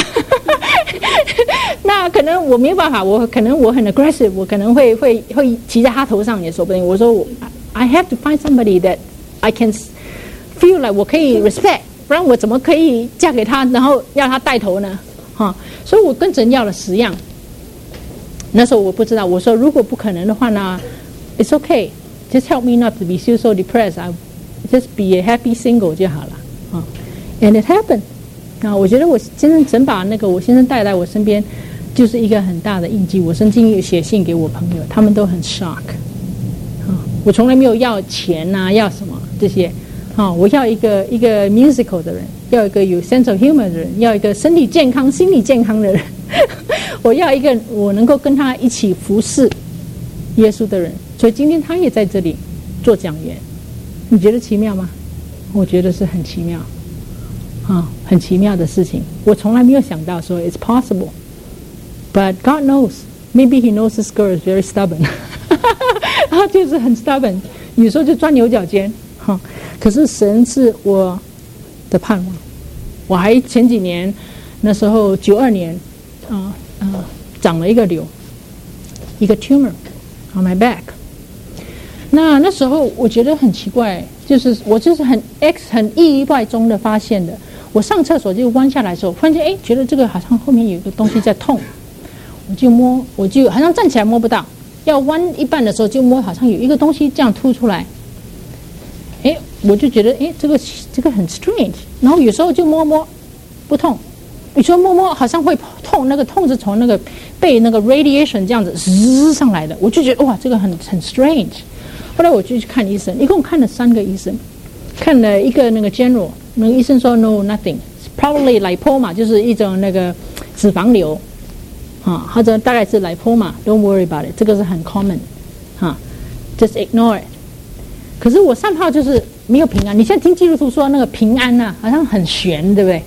[SPEAKER 1] 那可能我没有办法，我可能我很 aggressive， 我可能会会会骑在他头上也说不定。我说我 I have to find somebody that I can feel like 我可以 respect， 不然我怎么可以嫁给他然后要他带头呢？哈，所以我跟神要了十样。那时候我不知道，我说如果不可能的话呢 ，It's okay， just help me not to be feel so depressed， I just be a happy single 就好了啊。And it happened。啊，我觉得我先生神把那个我先生带来我身边，就是一个很大的印记。我曾经有写信给我朋友，他们都很 shock。啊，我从来没有要钱啊，要什么这些。啊，我要一个一个 musical 的人，要一个有 sense of humor 的人，要一个身体健康、心理健康的人。我要一个我能够跟他一起服侍耶稣的人。所以今天他也在这里做讲员，你觉得奇妙吗？我觉得是很奇妙。啊，很奇妙的事情，我从来没有想到说 it's possible, but God knows. Maybe He knows this girl is very stubborn. 他就是很 stubborn， 有时候就钻牛角尖。哈，可是神是我的盼望。我还前几年那时候九二年，啊、呃、啊、呃，长了一个瘤，一个 tumor on my back。那那时候我觉得很奇怪，就是我就是很 X 很意外中的发现的。我上厕所就弯下来的时候，忽然间哎，觉得这个好像后面有一个东西在痛，我就摸，我就好像站起来摸不到，要弯一半的时候就摸，好像有一个东西这样凸出来。哎，我就觉得哎，这个这个很 strange。然后有时候就摸摸不痛，有时候摸摸好像会痛，那个痛是从那个被那个 radiation 这样子滋上来的，我就觉得哇，这个很很 strange。后来我就去看医生，一共看了三个医生，看了一个那个 general， 那个医生说 no nothing， probably lipoma， 就是一种那个脂肪瘤，啊，或者大概是 lipoma，don't worry about it， 这个是很 common， 哈 ，just ignore it。可是我上炮就是没有平安。你现在听基督徒说那个平安啊，好像很玄，对不对？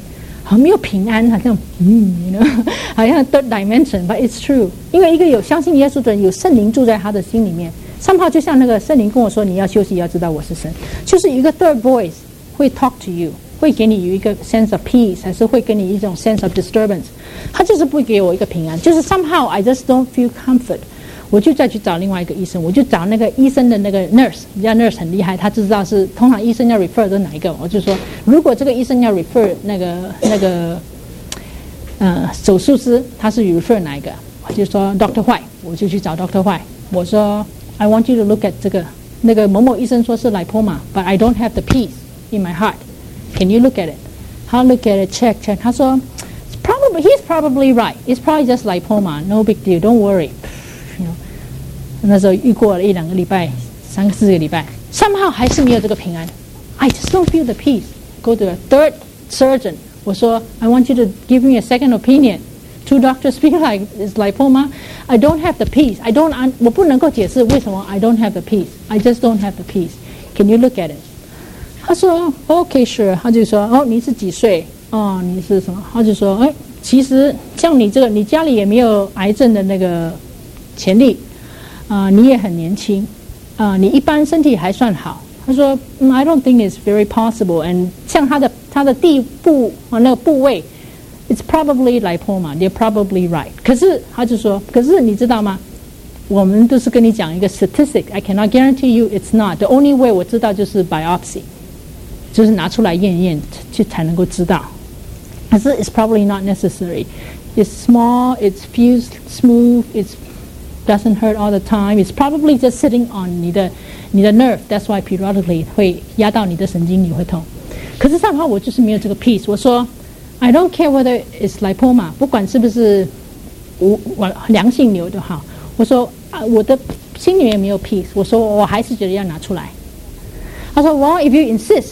[SPEAKER 1] 好没有平安，好像嗯，好像 third dimension，but it's true。因为一个有相信耶稣的人，有圣灵住在他的心里面。somehow 就像那个圣灵跟我说，你要休息，要知道我是神，就是一个 third voice 会 talk to you， 会给你有一个 sense of peace， 还是会给你一种 sense of disturbance。他就是不会给我一个平安，就是 somehow I just don't feel comfort。我就再去找另外一个医生，我就找那个医生的那个 nurse， 人家 nurse 很厉害，他知道是通常医生要 refer 的哪一个，我就说如果这个医生要 refer 那个那个呃手术师，他是 refer 哪一个，我就说 Doctor White， 我就去找 Doctor White， 我说 I want you to look at 这个，那个某某医生说是 lipoma，but I don't have the peace in my heart. Can you look at it? 他 look at it, check check， 他说 probably he's probably right. It's probably just lipoma, no big deal. Don't worry. You know, 那时候遇过了一两个礼拜，三四个礼拜 ，somehow 还是没有这个平安。I just don't feel the peace. Go to a third surgeon. 我说 I want you to give me a second opinion. Two doctors feel like it's lipoma. I don't have the peace. I don't. 我不能够解释为什么 I don't have the peace. I just don't have the peace. Can you look at it? 他说 OK, sure. 他就说哦，你是几岁？哦，你是什么？他就说哎，其实像你这个，你家里也没有癌症的那个潜力，啊、呃，你也很年轻，啊、呃，你一般身体还算好。他说、嗯、I don't think it's very possible. And 像他的他的地部啊那个部位 ，it's probably lipoma. They're probably right. 可是他就说，可是你知道吗？我们都是跟你讲一个 statistic. I cannot guarantee you it's not. The only way 我知道就是 biopsy， 就是拿出来验验，就才能够知道。可是 it's probably not necessary. It's small. It feels smooth. It's doesn't hurt all the time. It's probably just sitting on 你的你的 nerve. That's why periodically 会压到你的神经，你会痛。可是上号我就是没有这个 peace。我说 I don't care whether it's lipoma， 不管是不是无良性瘤的好。我说啊，我的心里面没有 peace。我说我还是觉得要拿出来。他说 Well, if you insist,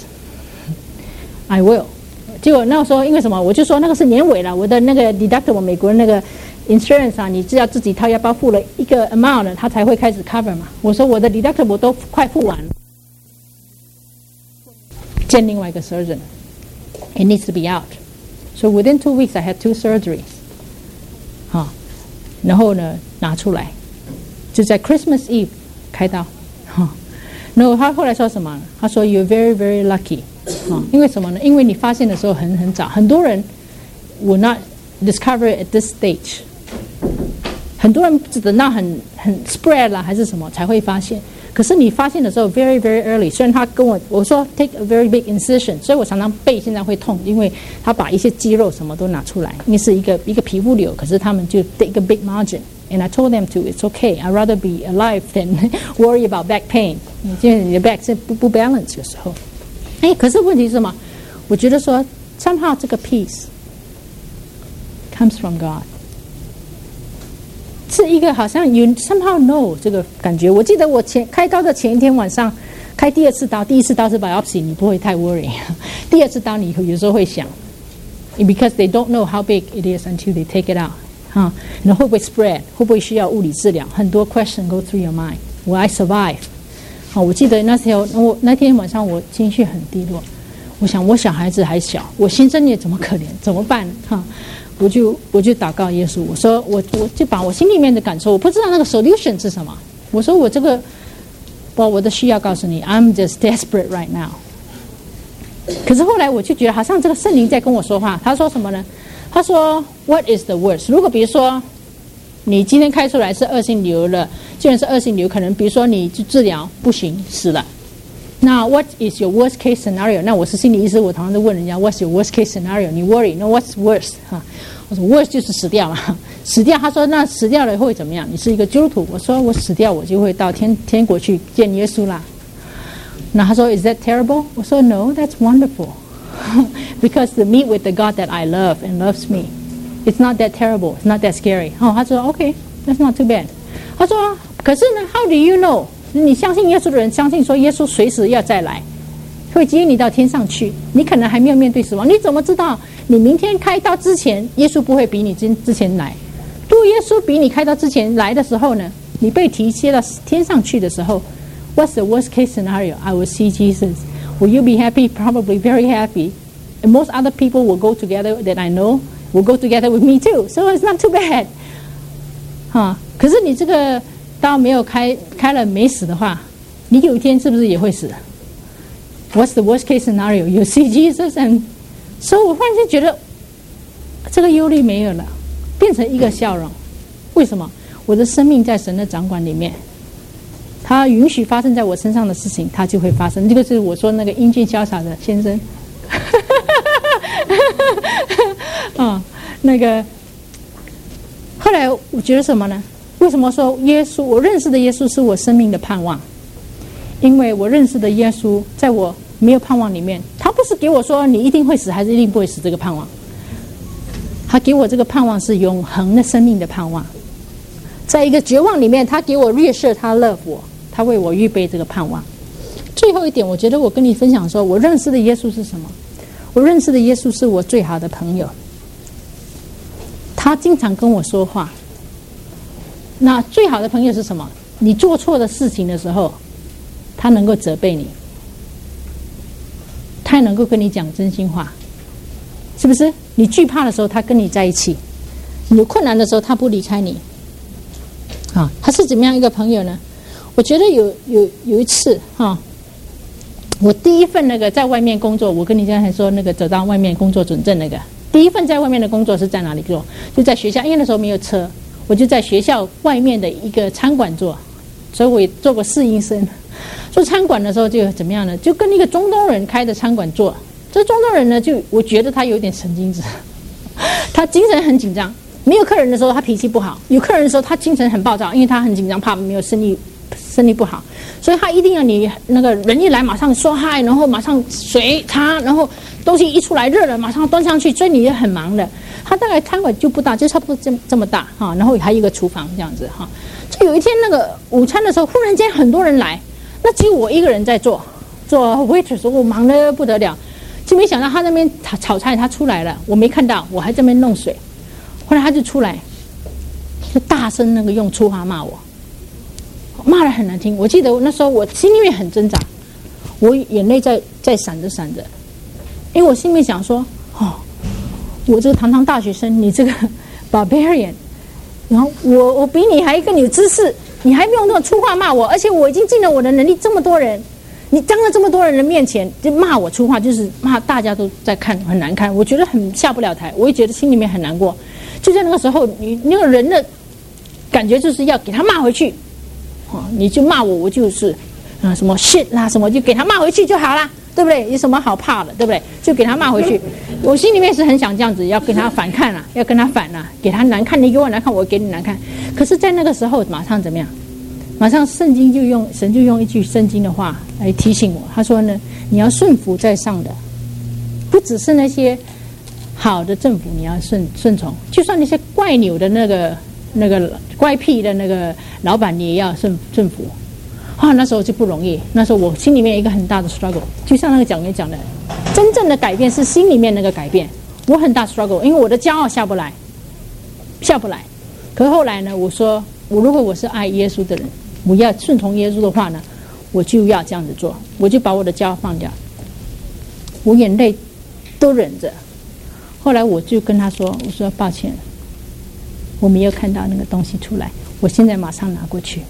[SPEAKER 1] I will。结果那时候因为什么？我就说那个是年尾了，我的那个 deductible 美国那个 insurance 啊，你只要自己掏腰包付了一个 amount 呢，它才会开始 cover 嘛。我说我的 deductible 都快付完了，见另外一个 surgeon， it needs to be out. So within two weeks I had two surgeries， 哈，然后呢拿出来，就在 Christmas Eve 开刀，哈。然后他后来说什么？他说 You're very very lucky， 啊，因为什么呢？因为你发现的时候很很早，很多人 will not discover it at this stage。很多人只等到很很 spread 啦还是什么才会发现，可是你发现的时候 very very early。虽然他跟我我说 take a very big incision， 所以我常常背现在会痛，因为他把一些肌肉什么都拿出来，因为是一个一个皮肤瘤，可是他们就 take a big margin。And I told them to, it's okay. I'd rather be alive than worry about back pain. 因为你的 back 是不不 balance 的时候，哎，可是问题是什么？我觉得说 somehow 这个 peace comes from God， 是一个好像 you somehow know 这个感觉。我记得我前开刀的前一天晚上开第二次刀，第一次刀是 biopsy， 你不会太 worry， 第二次刀你有时候会想 ，because they don't know how big it is until they take it out。啊，然后会不会 spread？ 会不会需要物理治疗？很多 question go through your mind. Will I survive？ 啊，我记得那时候，我那天晚上我情绪很低落，我想我小孩子还小，我先生也怎么可怜，怎么办？哈、啊，我就我就祷告耶稣，我说我我就把我心里面的感受，我不知道那个 solution 是什么，我说我这个，我我的需要告诉你 ，I'm just desperate right now。可是后来我就觉得好像这个圣灵在跟我说话，他说什么呢？他说 What is the worst？ 如果比如说你今天开出来是恶性瘤了，既然是恶性瘤，可能比如说你治疗不行死了，那 What is your worst case scenario？ 那我是心理医师，我常常都问人家 What's your worst case scenario？ 你 worry， 那 What's worst？ 哈，我说 worst 就是死掉嘛，死掉。他说那死掉了会怎么样？你是一个基督徒，我说我死掉我就会到天天国去见耶稣啦。那他说 Is that terrible？ 我说 No, that's wonderful。Because to meet with the God that I love and loves me, it's not that terrible, it's not that scary. 哦，他说 OK, that's not too bad. 他说可是呢 How do you know？ 你相信耶稣的人相信说耶稣随时要再来，会接你到天上去。你可能还没有面对死亡，你怎么知道你明天开刀之前耶稣不会比你之之前来？如果耶稣比你开刀之前来的时候呢，你被提接到天上去的时候 What's the worst case scenario? I will see Jesus. Will you be happy? Probably very happy. And most other people will go together that I know will go together with me too. So it's not too bad. 哈，可是你这个刀没有开开了没死的话，你有一天是不是也会死 ？What's the worst case scenario? You see Jesus and so 我忽然间觉得这个忧虑没有了，变成一个笑容。为什么？我的生命在神的掌管里面，他允许发生在我身上的事情，它就会发生。这个是我说那个英俊潇洒的先生。啊、嗯，那个后来我觉得什么呢？为什么说耶稣？我认识的耶稣是我生命的盼望，因为我认识的耶稣，在我没有盼望里面，他不是给我说你一定会死还是一定不会死这个盼望，他给我这个盼望是永恒的生命的盼望。在一个绝望里面，他给我预设，他 love 我，他为我预备这个盼望。最后一点，我觉得我跟你分享说，我认识的耶稣是什么？我认识的耶稣是我最好的朋友，他经常跟我说话。那最好的朋友是什么？你做错的事情的时候，他能够责备你，他能够跟你讲真心话，是不是？你惧怕的时候，他跟你在一起；你有困难的时候，他不离开你。啊，他是怎么样一个朋友呢？我觉得有有有一次哈、啊，我第一份那个在外面工作，我跟你刚才说那个走到外面工作准证那个，第一份在外面的工作是在哪里做？就在学校，因为那时候没有车，我就在学校外面的一个餐馆做，所以我也做过侍应生。做餐馆的时候就怎么样呢？就跟一个中东人开的餐馆做，这中东人呢，就我觉得他有点神经质，他精神很紧张。没有客人的时候，他脾气不好；有客人的时候，他精神很暴躁，因为他很紧张，怕没有生意，生意不好，所以他一定要你那个人一来马上说嗨，然后马上水茶，然后东西一出来热了马上端上去，所以你也很忙的。他大概餐馆就不大，就差不多这这么大哈，然后还有一个厨房这样子哈。就有一天那个午餐的时候，忽然间很多人来，那只有我一个人在做做 waitress， 我忙得不得了，就没想到他那边炒炒菜他出来了，我没看到，我还在那边弄水。后来他就出来，就大声那个用粗话骂我，骂得很难听。我记得那时候我心里面很挣扎，我眼泪在在闪着闪着，因为我心里面想说，哦，我这个堂堂大学生，你这个 barbarian， 然后我我比你还更有知识，你还用这种粗话骂我，而且我已经尽了我的能力，这么多人，你当着这么多人的面前就骂我粗话，就是骂大家都在看，很难看，我觉得很下不了台，我也觉得心里面很难过。就在那个时候，你那个人的感觉就是要给他骂回去，哦，你就骂我，我就是啊、呃、什么 shit 啦，什么就给他骂回去就好啦，对不对？有什么好怕的，对不对？就给他骂回去。我心里面是很想这样子，要跟他反抗啦，要跟他反啦，给他难看，你给我难看，我给你难看。可是，在那个时候，马上怎么样？马上圣经就用神就用一句圣经的话来提醒我，他说呢，你要顺服在上的，不只是那些好的政府你要顺顺从，就算那些怪扭的那个那个怪癖的那个老板，你也要顺顺服。啊，那时候就不容易，那时候我心里面有一个很大的 struggle， 就像那个讲员讲的，真正的改变是心里面那个改变，我很大 struggle， 因为我的骄傲下不来，下不来。可是后来呢，我说我如果我是爱耶稣的人，我要顺从耶稣的话呢，我就要这样子做，我就把我的骄傲放掉，我眼泪都忍着。后来我就跟他说，我说抱歉，我没有看到那个东西出来，我现在马上拿过去。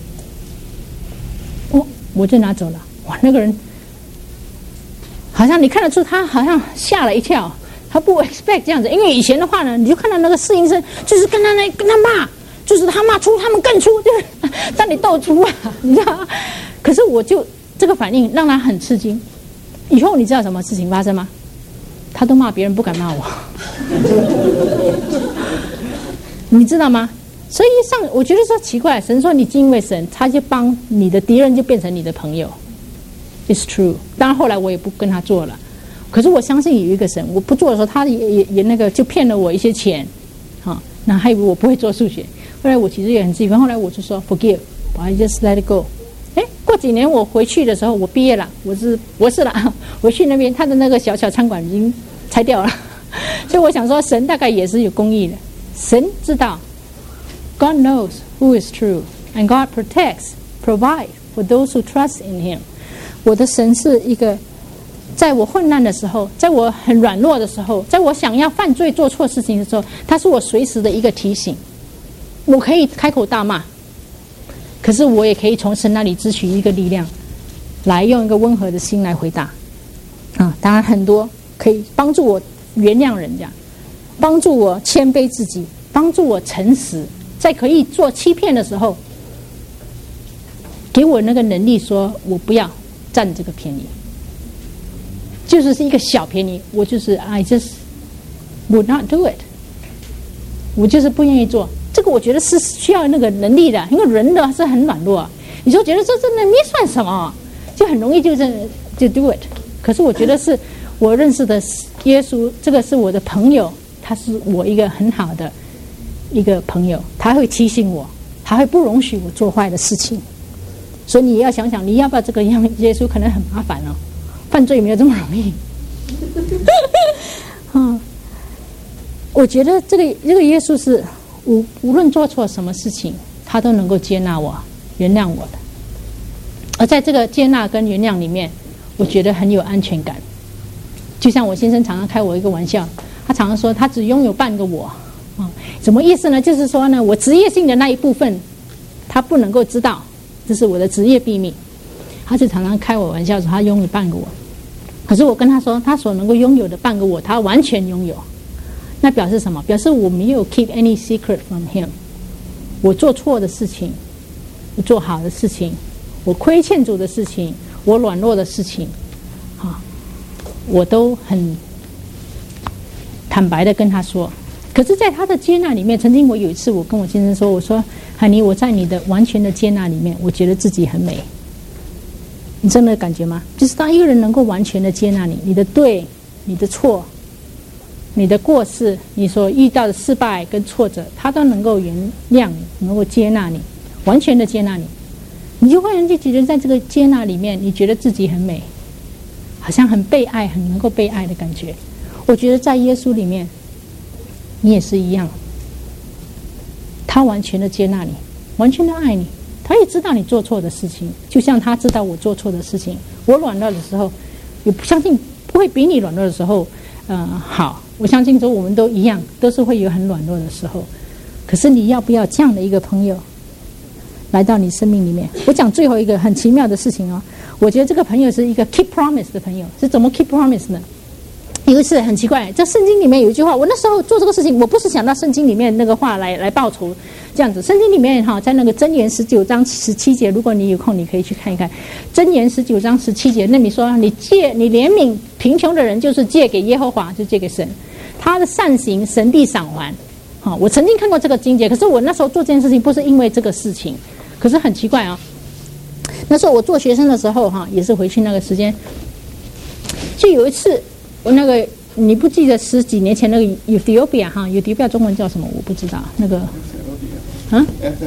[SPEAKER 1] 哦，我就拿走了。哇，那个人好像你看得出他好像吓了一跳，他不 expect 这样子，因为以前的话呢，你就看到那个侍应生就是跟他那跟他骂，就是他骂粗，他们更粗，就是让你斗粗啊，你知道吗？可是我就这个反应让他很吃惊。以后你知道什么事情发生吗？他都骂别人，不敢骂我，你知道吗？所以上我觉得说奇怪，神说你敬畏神，他就帮你的敌人就变成你的朋友。It's true。当然后来我也不跟他做了，可是我相信有一个神，我不做的时候，他也也也那个就骗了我一些钱，啊，那还以为我不会做数学。后来我其实也很气愤，后来我就说 forgive， I just let it go。哎，过几年我回去的时候，我毕业了，我是博士了，回去那边他的那个小小餐馆已经拆掉了，所以我想说，神大概也是有公义的，神知道 ，God knows who is true, and God protects, provides for those who trust in Him。我的神是一个在我混乱的时候，在我很软弱的时候，在我想要犯罪做错事情的时候，他是我随时的一个提醒。我可以开口大骂，可是我也可以从神那里支取一个力量，来用一个温和的心来回答。啊，当然很多可以帮助我原谅人家，帮助我谦卑自己，帮助我诚实，在可以做欺骗的时候，给我那个能力说我不要占这个便宜，就是是一个小便宜，我就是 I just would not do it， 我就是不愿意做。这个我觉得是需要那个能力的，因为人的是很软弱，你就觉得这这能力算什么，就很容易就是就 do it。可是我觉得是我认识的耶稣，这个是我的朋友，他是我一个很好的一个朋友，他会提醒我，他会不容许我做坏的事情。所以你要想想，你要不要这个样耶稣？可能很麻烦哦，犯罪没有这么容易。嗯，我觉得这个这个耶稣是无无论做错什么事情，他都能够接纳我、原谅我的。而在这个接纳跟原谅里面，我觉得很有安全感。就像我先生常常开我一个玩笑，他常常说他只拥有半个我。嗯，什么意思呢？就是说呢，我职业性的那一部分，他不能够知道。这是我的职业秘密，他就常常开我玩笑说他拥有半个我，可是我跟他说，他所能够拥有的半个我，他完全拥有。那表示什么？表示我没有 keep any secret from him。我做错的事情，我做好的事情，我亏欠主的事情，我软弱的事情，啊，我都很坦白的跟他说。可是在他的接纳里面，曾经我有一次我跟我先生说，我说海尼，我在你的完全的接纳里面，我觉得自己很美。你真的感觉吗？就是当一个人能够完全的接纳你，你的对，你的错，你的过失，你所遇到的失败跟挫折，他都能够原谅你，能够接纳你，完全的接纳你，你就忽然就觉得在这个接纳里面，你觉得自己很美，好像很被爱，很能够被爱的感觉。我觉得在耶稣里面你也是一样，他完全的接纳你，完全的爱你，他也知道你做错的事情，就像他知道我做错的事情。我软弱的时候，也不相信不会比你软弱的时候呃好，我相信说我们都一样，都是会有很软弱的时候。可是你要不要这样的一个朋友来到你生命里面？我讲最后一个很奇妙的事情哦，我觉得这个朋友是一个 keep promise 的朋友。是怎么 keep promise 呢？有一次很奇怪，在圣经里面有一句话，我那时候做这个事情，我不是想到圣经里面那个话来来报仇这样子。圣经里面哈，在那个箴言十九章十七节，如果你有空，你可以去看一看。箴言十九章十七节，那你说你借你怜悯贫穷的人，就是借给耶和华，就借给神，他的善行神必赏还。好，我曾经看过这个经节，可是我那时候做这件事情不是因为这个事情，可是很奇怪啊。那时候我做学生的时候哈，也是回去那个时间，就有一次。我那个你不记得十几年前那个 Ethiopia 哈 Ethiopia 中文叫什么我不知道，那个啊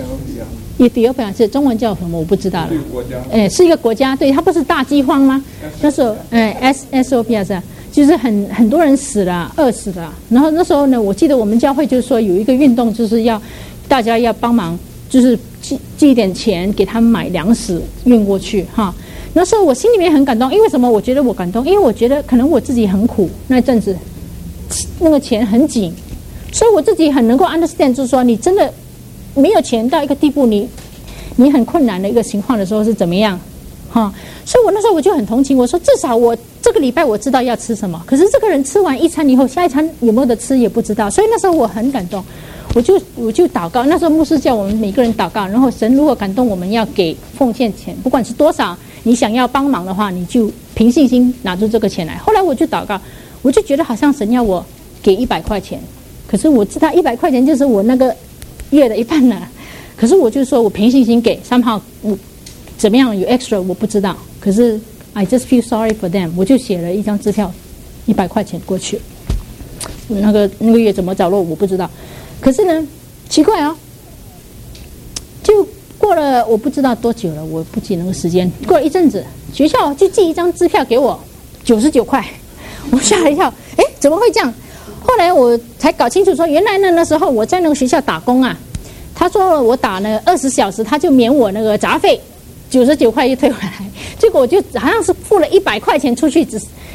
[SPEAKER 1] Ethiopia 是中文叫什么我不知道了，哎，是一个国家，对，它不是大饥荒吗？那时候哎 S Ethiopia 是就是很很多人死了，饿死了。然后那时候呢，我记得我们教会就是说有一个运动，就是要大家要帮忙，就是寄寄一点钱给他们买粮食运过去哈。那时候我心里面很感动，因为什么？我觉得我感动，因为我觉得可能我自己很苦，那阵子那个钱很紧，所以我自己很能够 understand， 就是说你真的没有钱到一个地步，你你很困难的一个情况的时候是怎么样，哈？所以我那时候我就很同情，我说至少我这个礼拜我知道要吃什么，可是这个人吃完一餐以后，下一餐有没有得吃也不知道，所以那时候我很感动。我就我就祷告，那时候牧师叫我们每个人祷告，然后神如果感动我们要给奉献钱，不管是多少，你想要帮忙的话，你就凭信心拿出这个钱来。后来我就祷告，我就觉得好像神要我给一百块钱，可是我知道一百块钱就是我那个月的一半了，可是我就说我凭信心给，三号我怎么样有 extra 我不知道，可是 I just feel sorry for them， 我就写了一张支票，一百块钱过去，那个那个月怎么着落我不知道。可是呢，奇怪啊、哦，就过了我不知道多久了，我不记那个时间。过了一阵子，学校就寄一张支票给我，九十九块，我吓了一跳，哎，怎么会这样？后来我才搞清楚说，原来呢那时候我在那个学校打工啊，他说我打了二十小时，他就免我那个杂费，九十九块又退回来。结果我就好像是付了一百块钱出去，只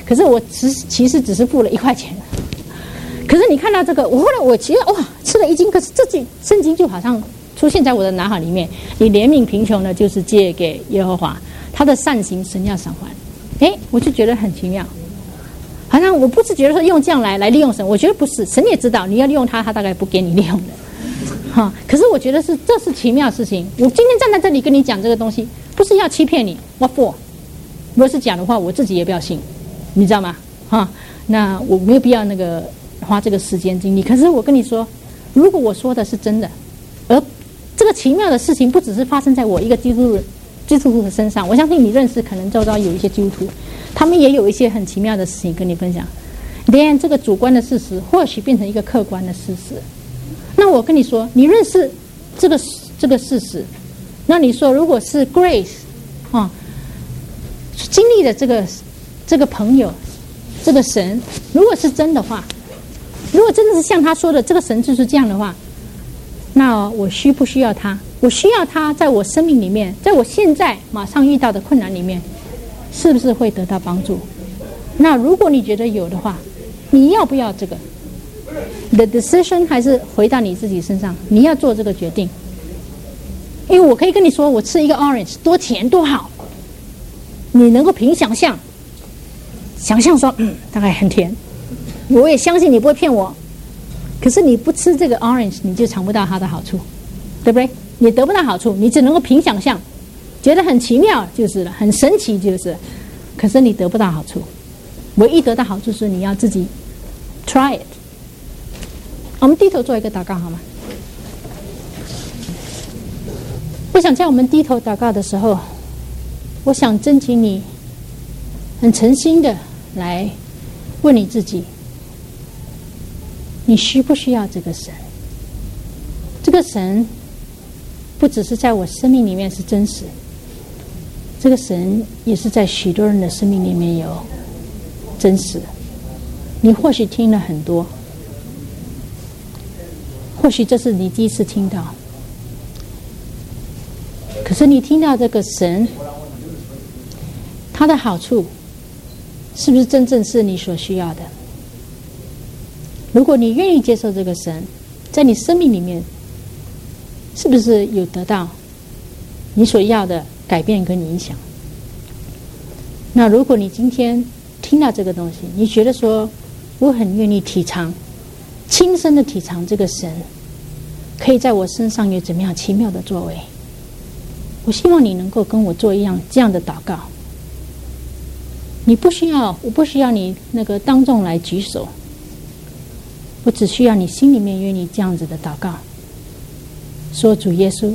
[SPEAKER 1] 可是我其实其实只是付了一块钱。可是你看到这个，我后来我其实哇吃了一惊，可是这句圣经就好像出现在我的脑海里面：你怜悯贫穷的，就是借给耶和华，他的善行神要赏还。哎，我就觉得很奇妙，好像我不是觉得说用这样来来利用神，我觉得不是，神也知道你要利用他，他大概不给你利用的，哈。可是我觉得是这是奇妙的事情。我今天站在这里跟你讲这个东西，不是要欺骗你 ，what for？ 如果是讲的话，我自己也不要信，你知道吗？哈，那我没有必要那个花这个时间精力。可是我跟你说，如果我说的是真的，而这个奇妙的事情不只是发生在我一个基督徒。基督徒的身上，我相信你认识，可能周遭有一些基督徒，他们也有一些很奇妙的事情跟你分享。连这个主观的事实，或许变成一个客观的事实。那我跟你说，你认识这个这个事实，那你说，如果是 Grace 啊，经历的这个这个朋友，这个神，如果是真的话，如果真的是像他说的，这个神就是这样的话，那我需不需要他？我需要他在我生命里面，在我现在马上遇到的困难里面，是不是会得到帮助？那如果你觉得有的话，你要不要这个？你的 decision 还是回到你自己身上，你要做这个决定。因为我可以跟你说，我吃一个 orange 多甜多好，你能够凭想象，想象说，嗯，大概很甜，我也相信你不会骗我。可是你不吃这个 orange， 你就尝不到它的好处，对不对？你得不到好处，你只能够凭想象，觉得很奇妙就是了，很神奇就是了。可是你得不到好处，唯一得到好处是你要自己 try it。我们低头做一个祷告好吗？我想在我们低头祷告的时候，我想征请你很诚心的来问你自己，你需不需要这个神？这个神不只是在我生命里面是真实，这个神也是在许多人的生命里面有真实。你或许听了很多，或许这是你第一次听到，可是你听到这个神，他的好处是不是真正是你所需要的？如果你愿意接受这个神，在你生命里面是不是有得到你所要的改变跟影响？那如果你今天听到这个东西，你觉得说我很愿意体尝，亲身的体尝这个神可以在我身上有怎么样奇妙的作为，我希望你能够跟我做一样这样的祷告。你不需要，我不需要你那个当众来举手，我只需要你心里面愿意这样子的祷告，说主耶稣，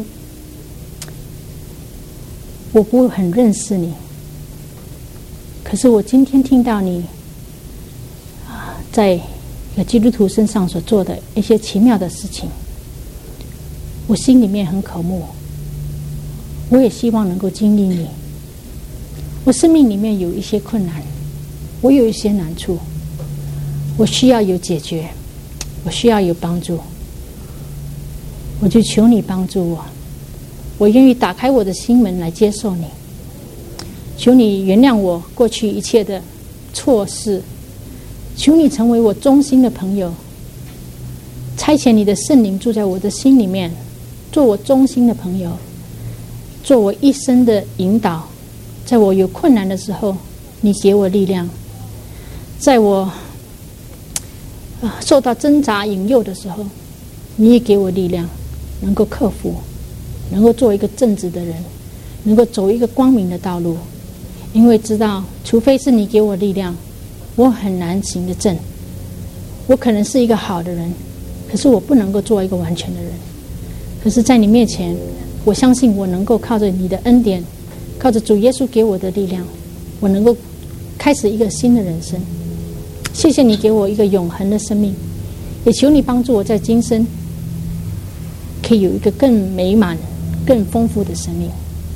[SPEAKER 1] 我不很认识你，可是我今天听到你啊，在一个基督徒身上所做的一些奇妙的事情，我心里面很渴慕，我也希望能够经历你。我生命里面有一些困难，我有一些难处，我需要有解决，我需要有帮助，我就求你帮助我，我愿意打开我的心门来接受你。求你原谅我过去一切的错事，求你成为我忠心的朋友，差遣你的圣灵住在我的心里面，做我忠心的朋友，做我一生的引导。在我有困难的时候，你给我力量；在我、啊、受到挣扎引诱的时候，你也给我力量，能够克服，能够做一个正直的人，能够走一个光明的道路。因为知道，除非是你给我力量，我很难行得正。我可能是一个好的人，可是我不能够做一个完全的人。可是在你面前，我相信我能够靠着你的恩典，靠着主耶稣给我的力量，我能够开始一个新的人生。谢谢你给我一个永恒的生命，也求你帮助我在今生可以有一个更美满、更丰富的生命。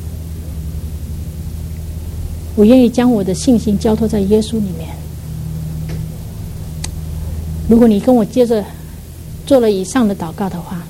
[SPEAKER 1] 我愿意将我的信心交托在耶稣里面。如果你跟我接着做了以上的祷告的话，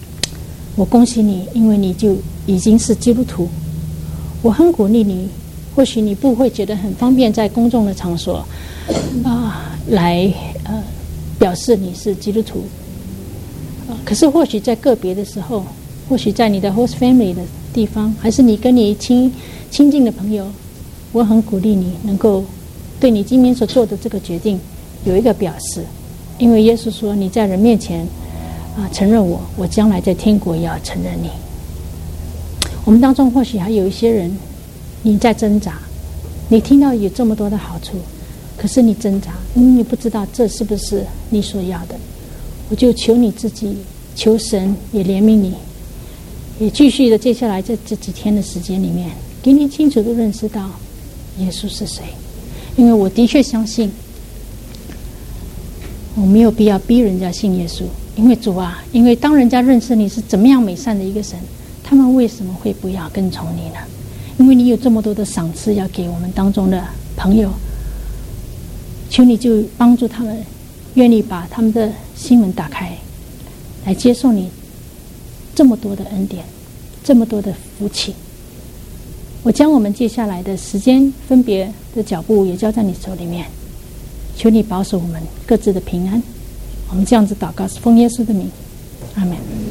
[SPEAKER 1] 我恭喜你，因为你就已经是基督徒。我很鼓励你或许你不会觉得很方便在公众的场所啊、呃、来呃表示你是基督徒。可是或许在个别的时候，或许在你的 host family 的地方，还是你跟你亲亲近的朋友，我很鼓励你能够对你今天所做的这个决定有一个表示，因为耶稣说你在人面前啊承认我，我将来在天国也要承认你。我们当中或许还有一些人，你在挣扎，你听到有这么多的好处，可是你挣扎，因为你不知道这是不是你所要的。我就求你自己，求神也怜悯你，也继续的接下来这这几天的时间里面，给你清楚的认识到耶稣是谁。因为我的确相信，我没有必要逼人家信耶稣。因为主啊，因为当人家认识你是怎么样美善的一个神，他们为什么会不要跟从你呢？因为你有这么多的赏赐要给我们当中的朋友，求你就帮助他们，愿意把他们的心门打开，来接受你这么多的恩典，这么多的福气。我将我们接下来的时间分别的脚步也交在你手里面，求你保守我们各自的平安。我们这样子祷告是奉耶稣的名，阿们。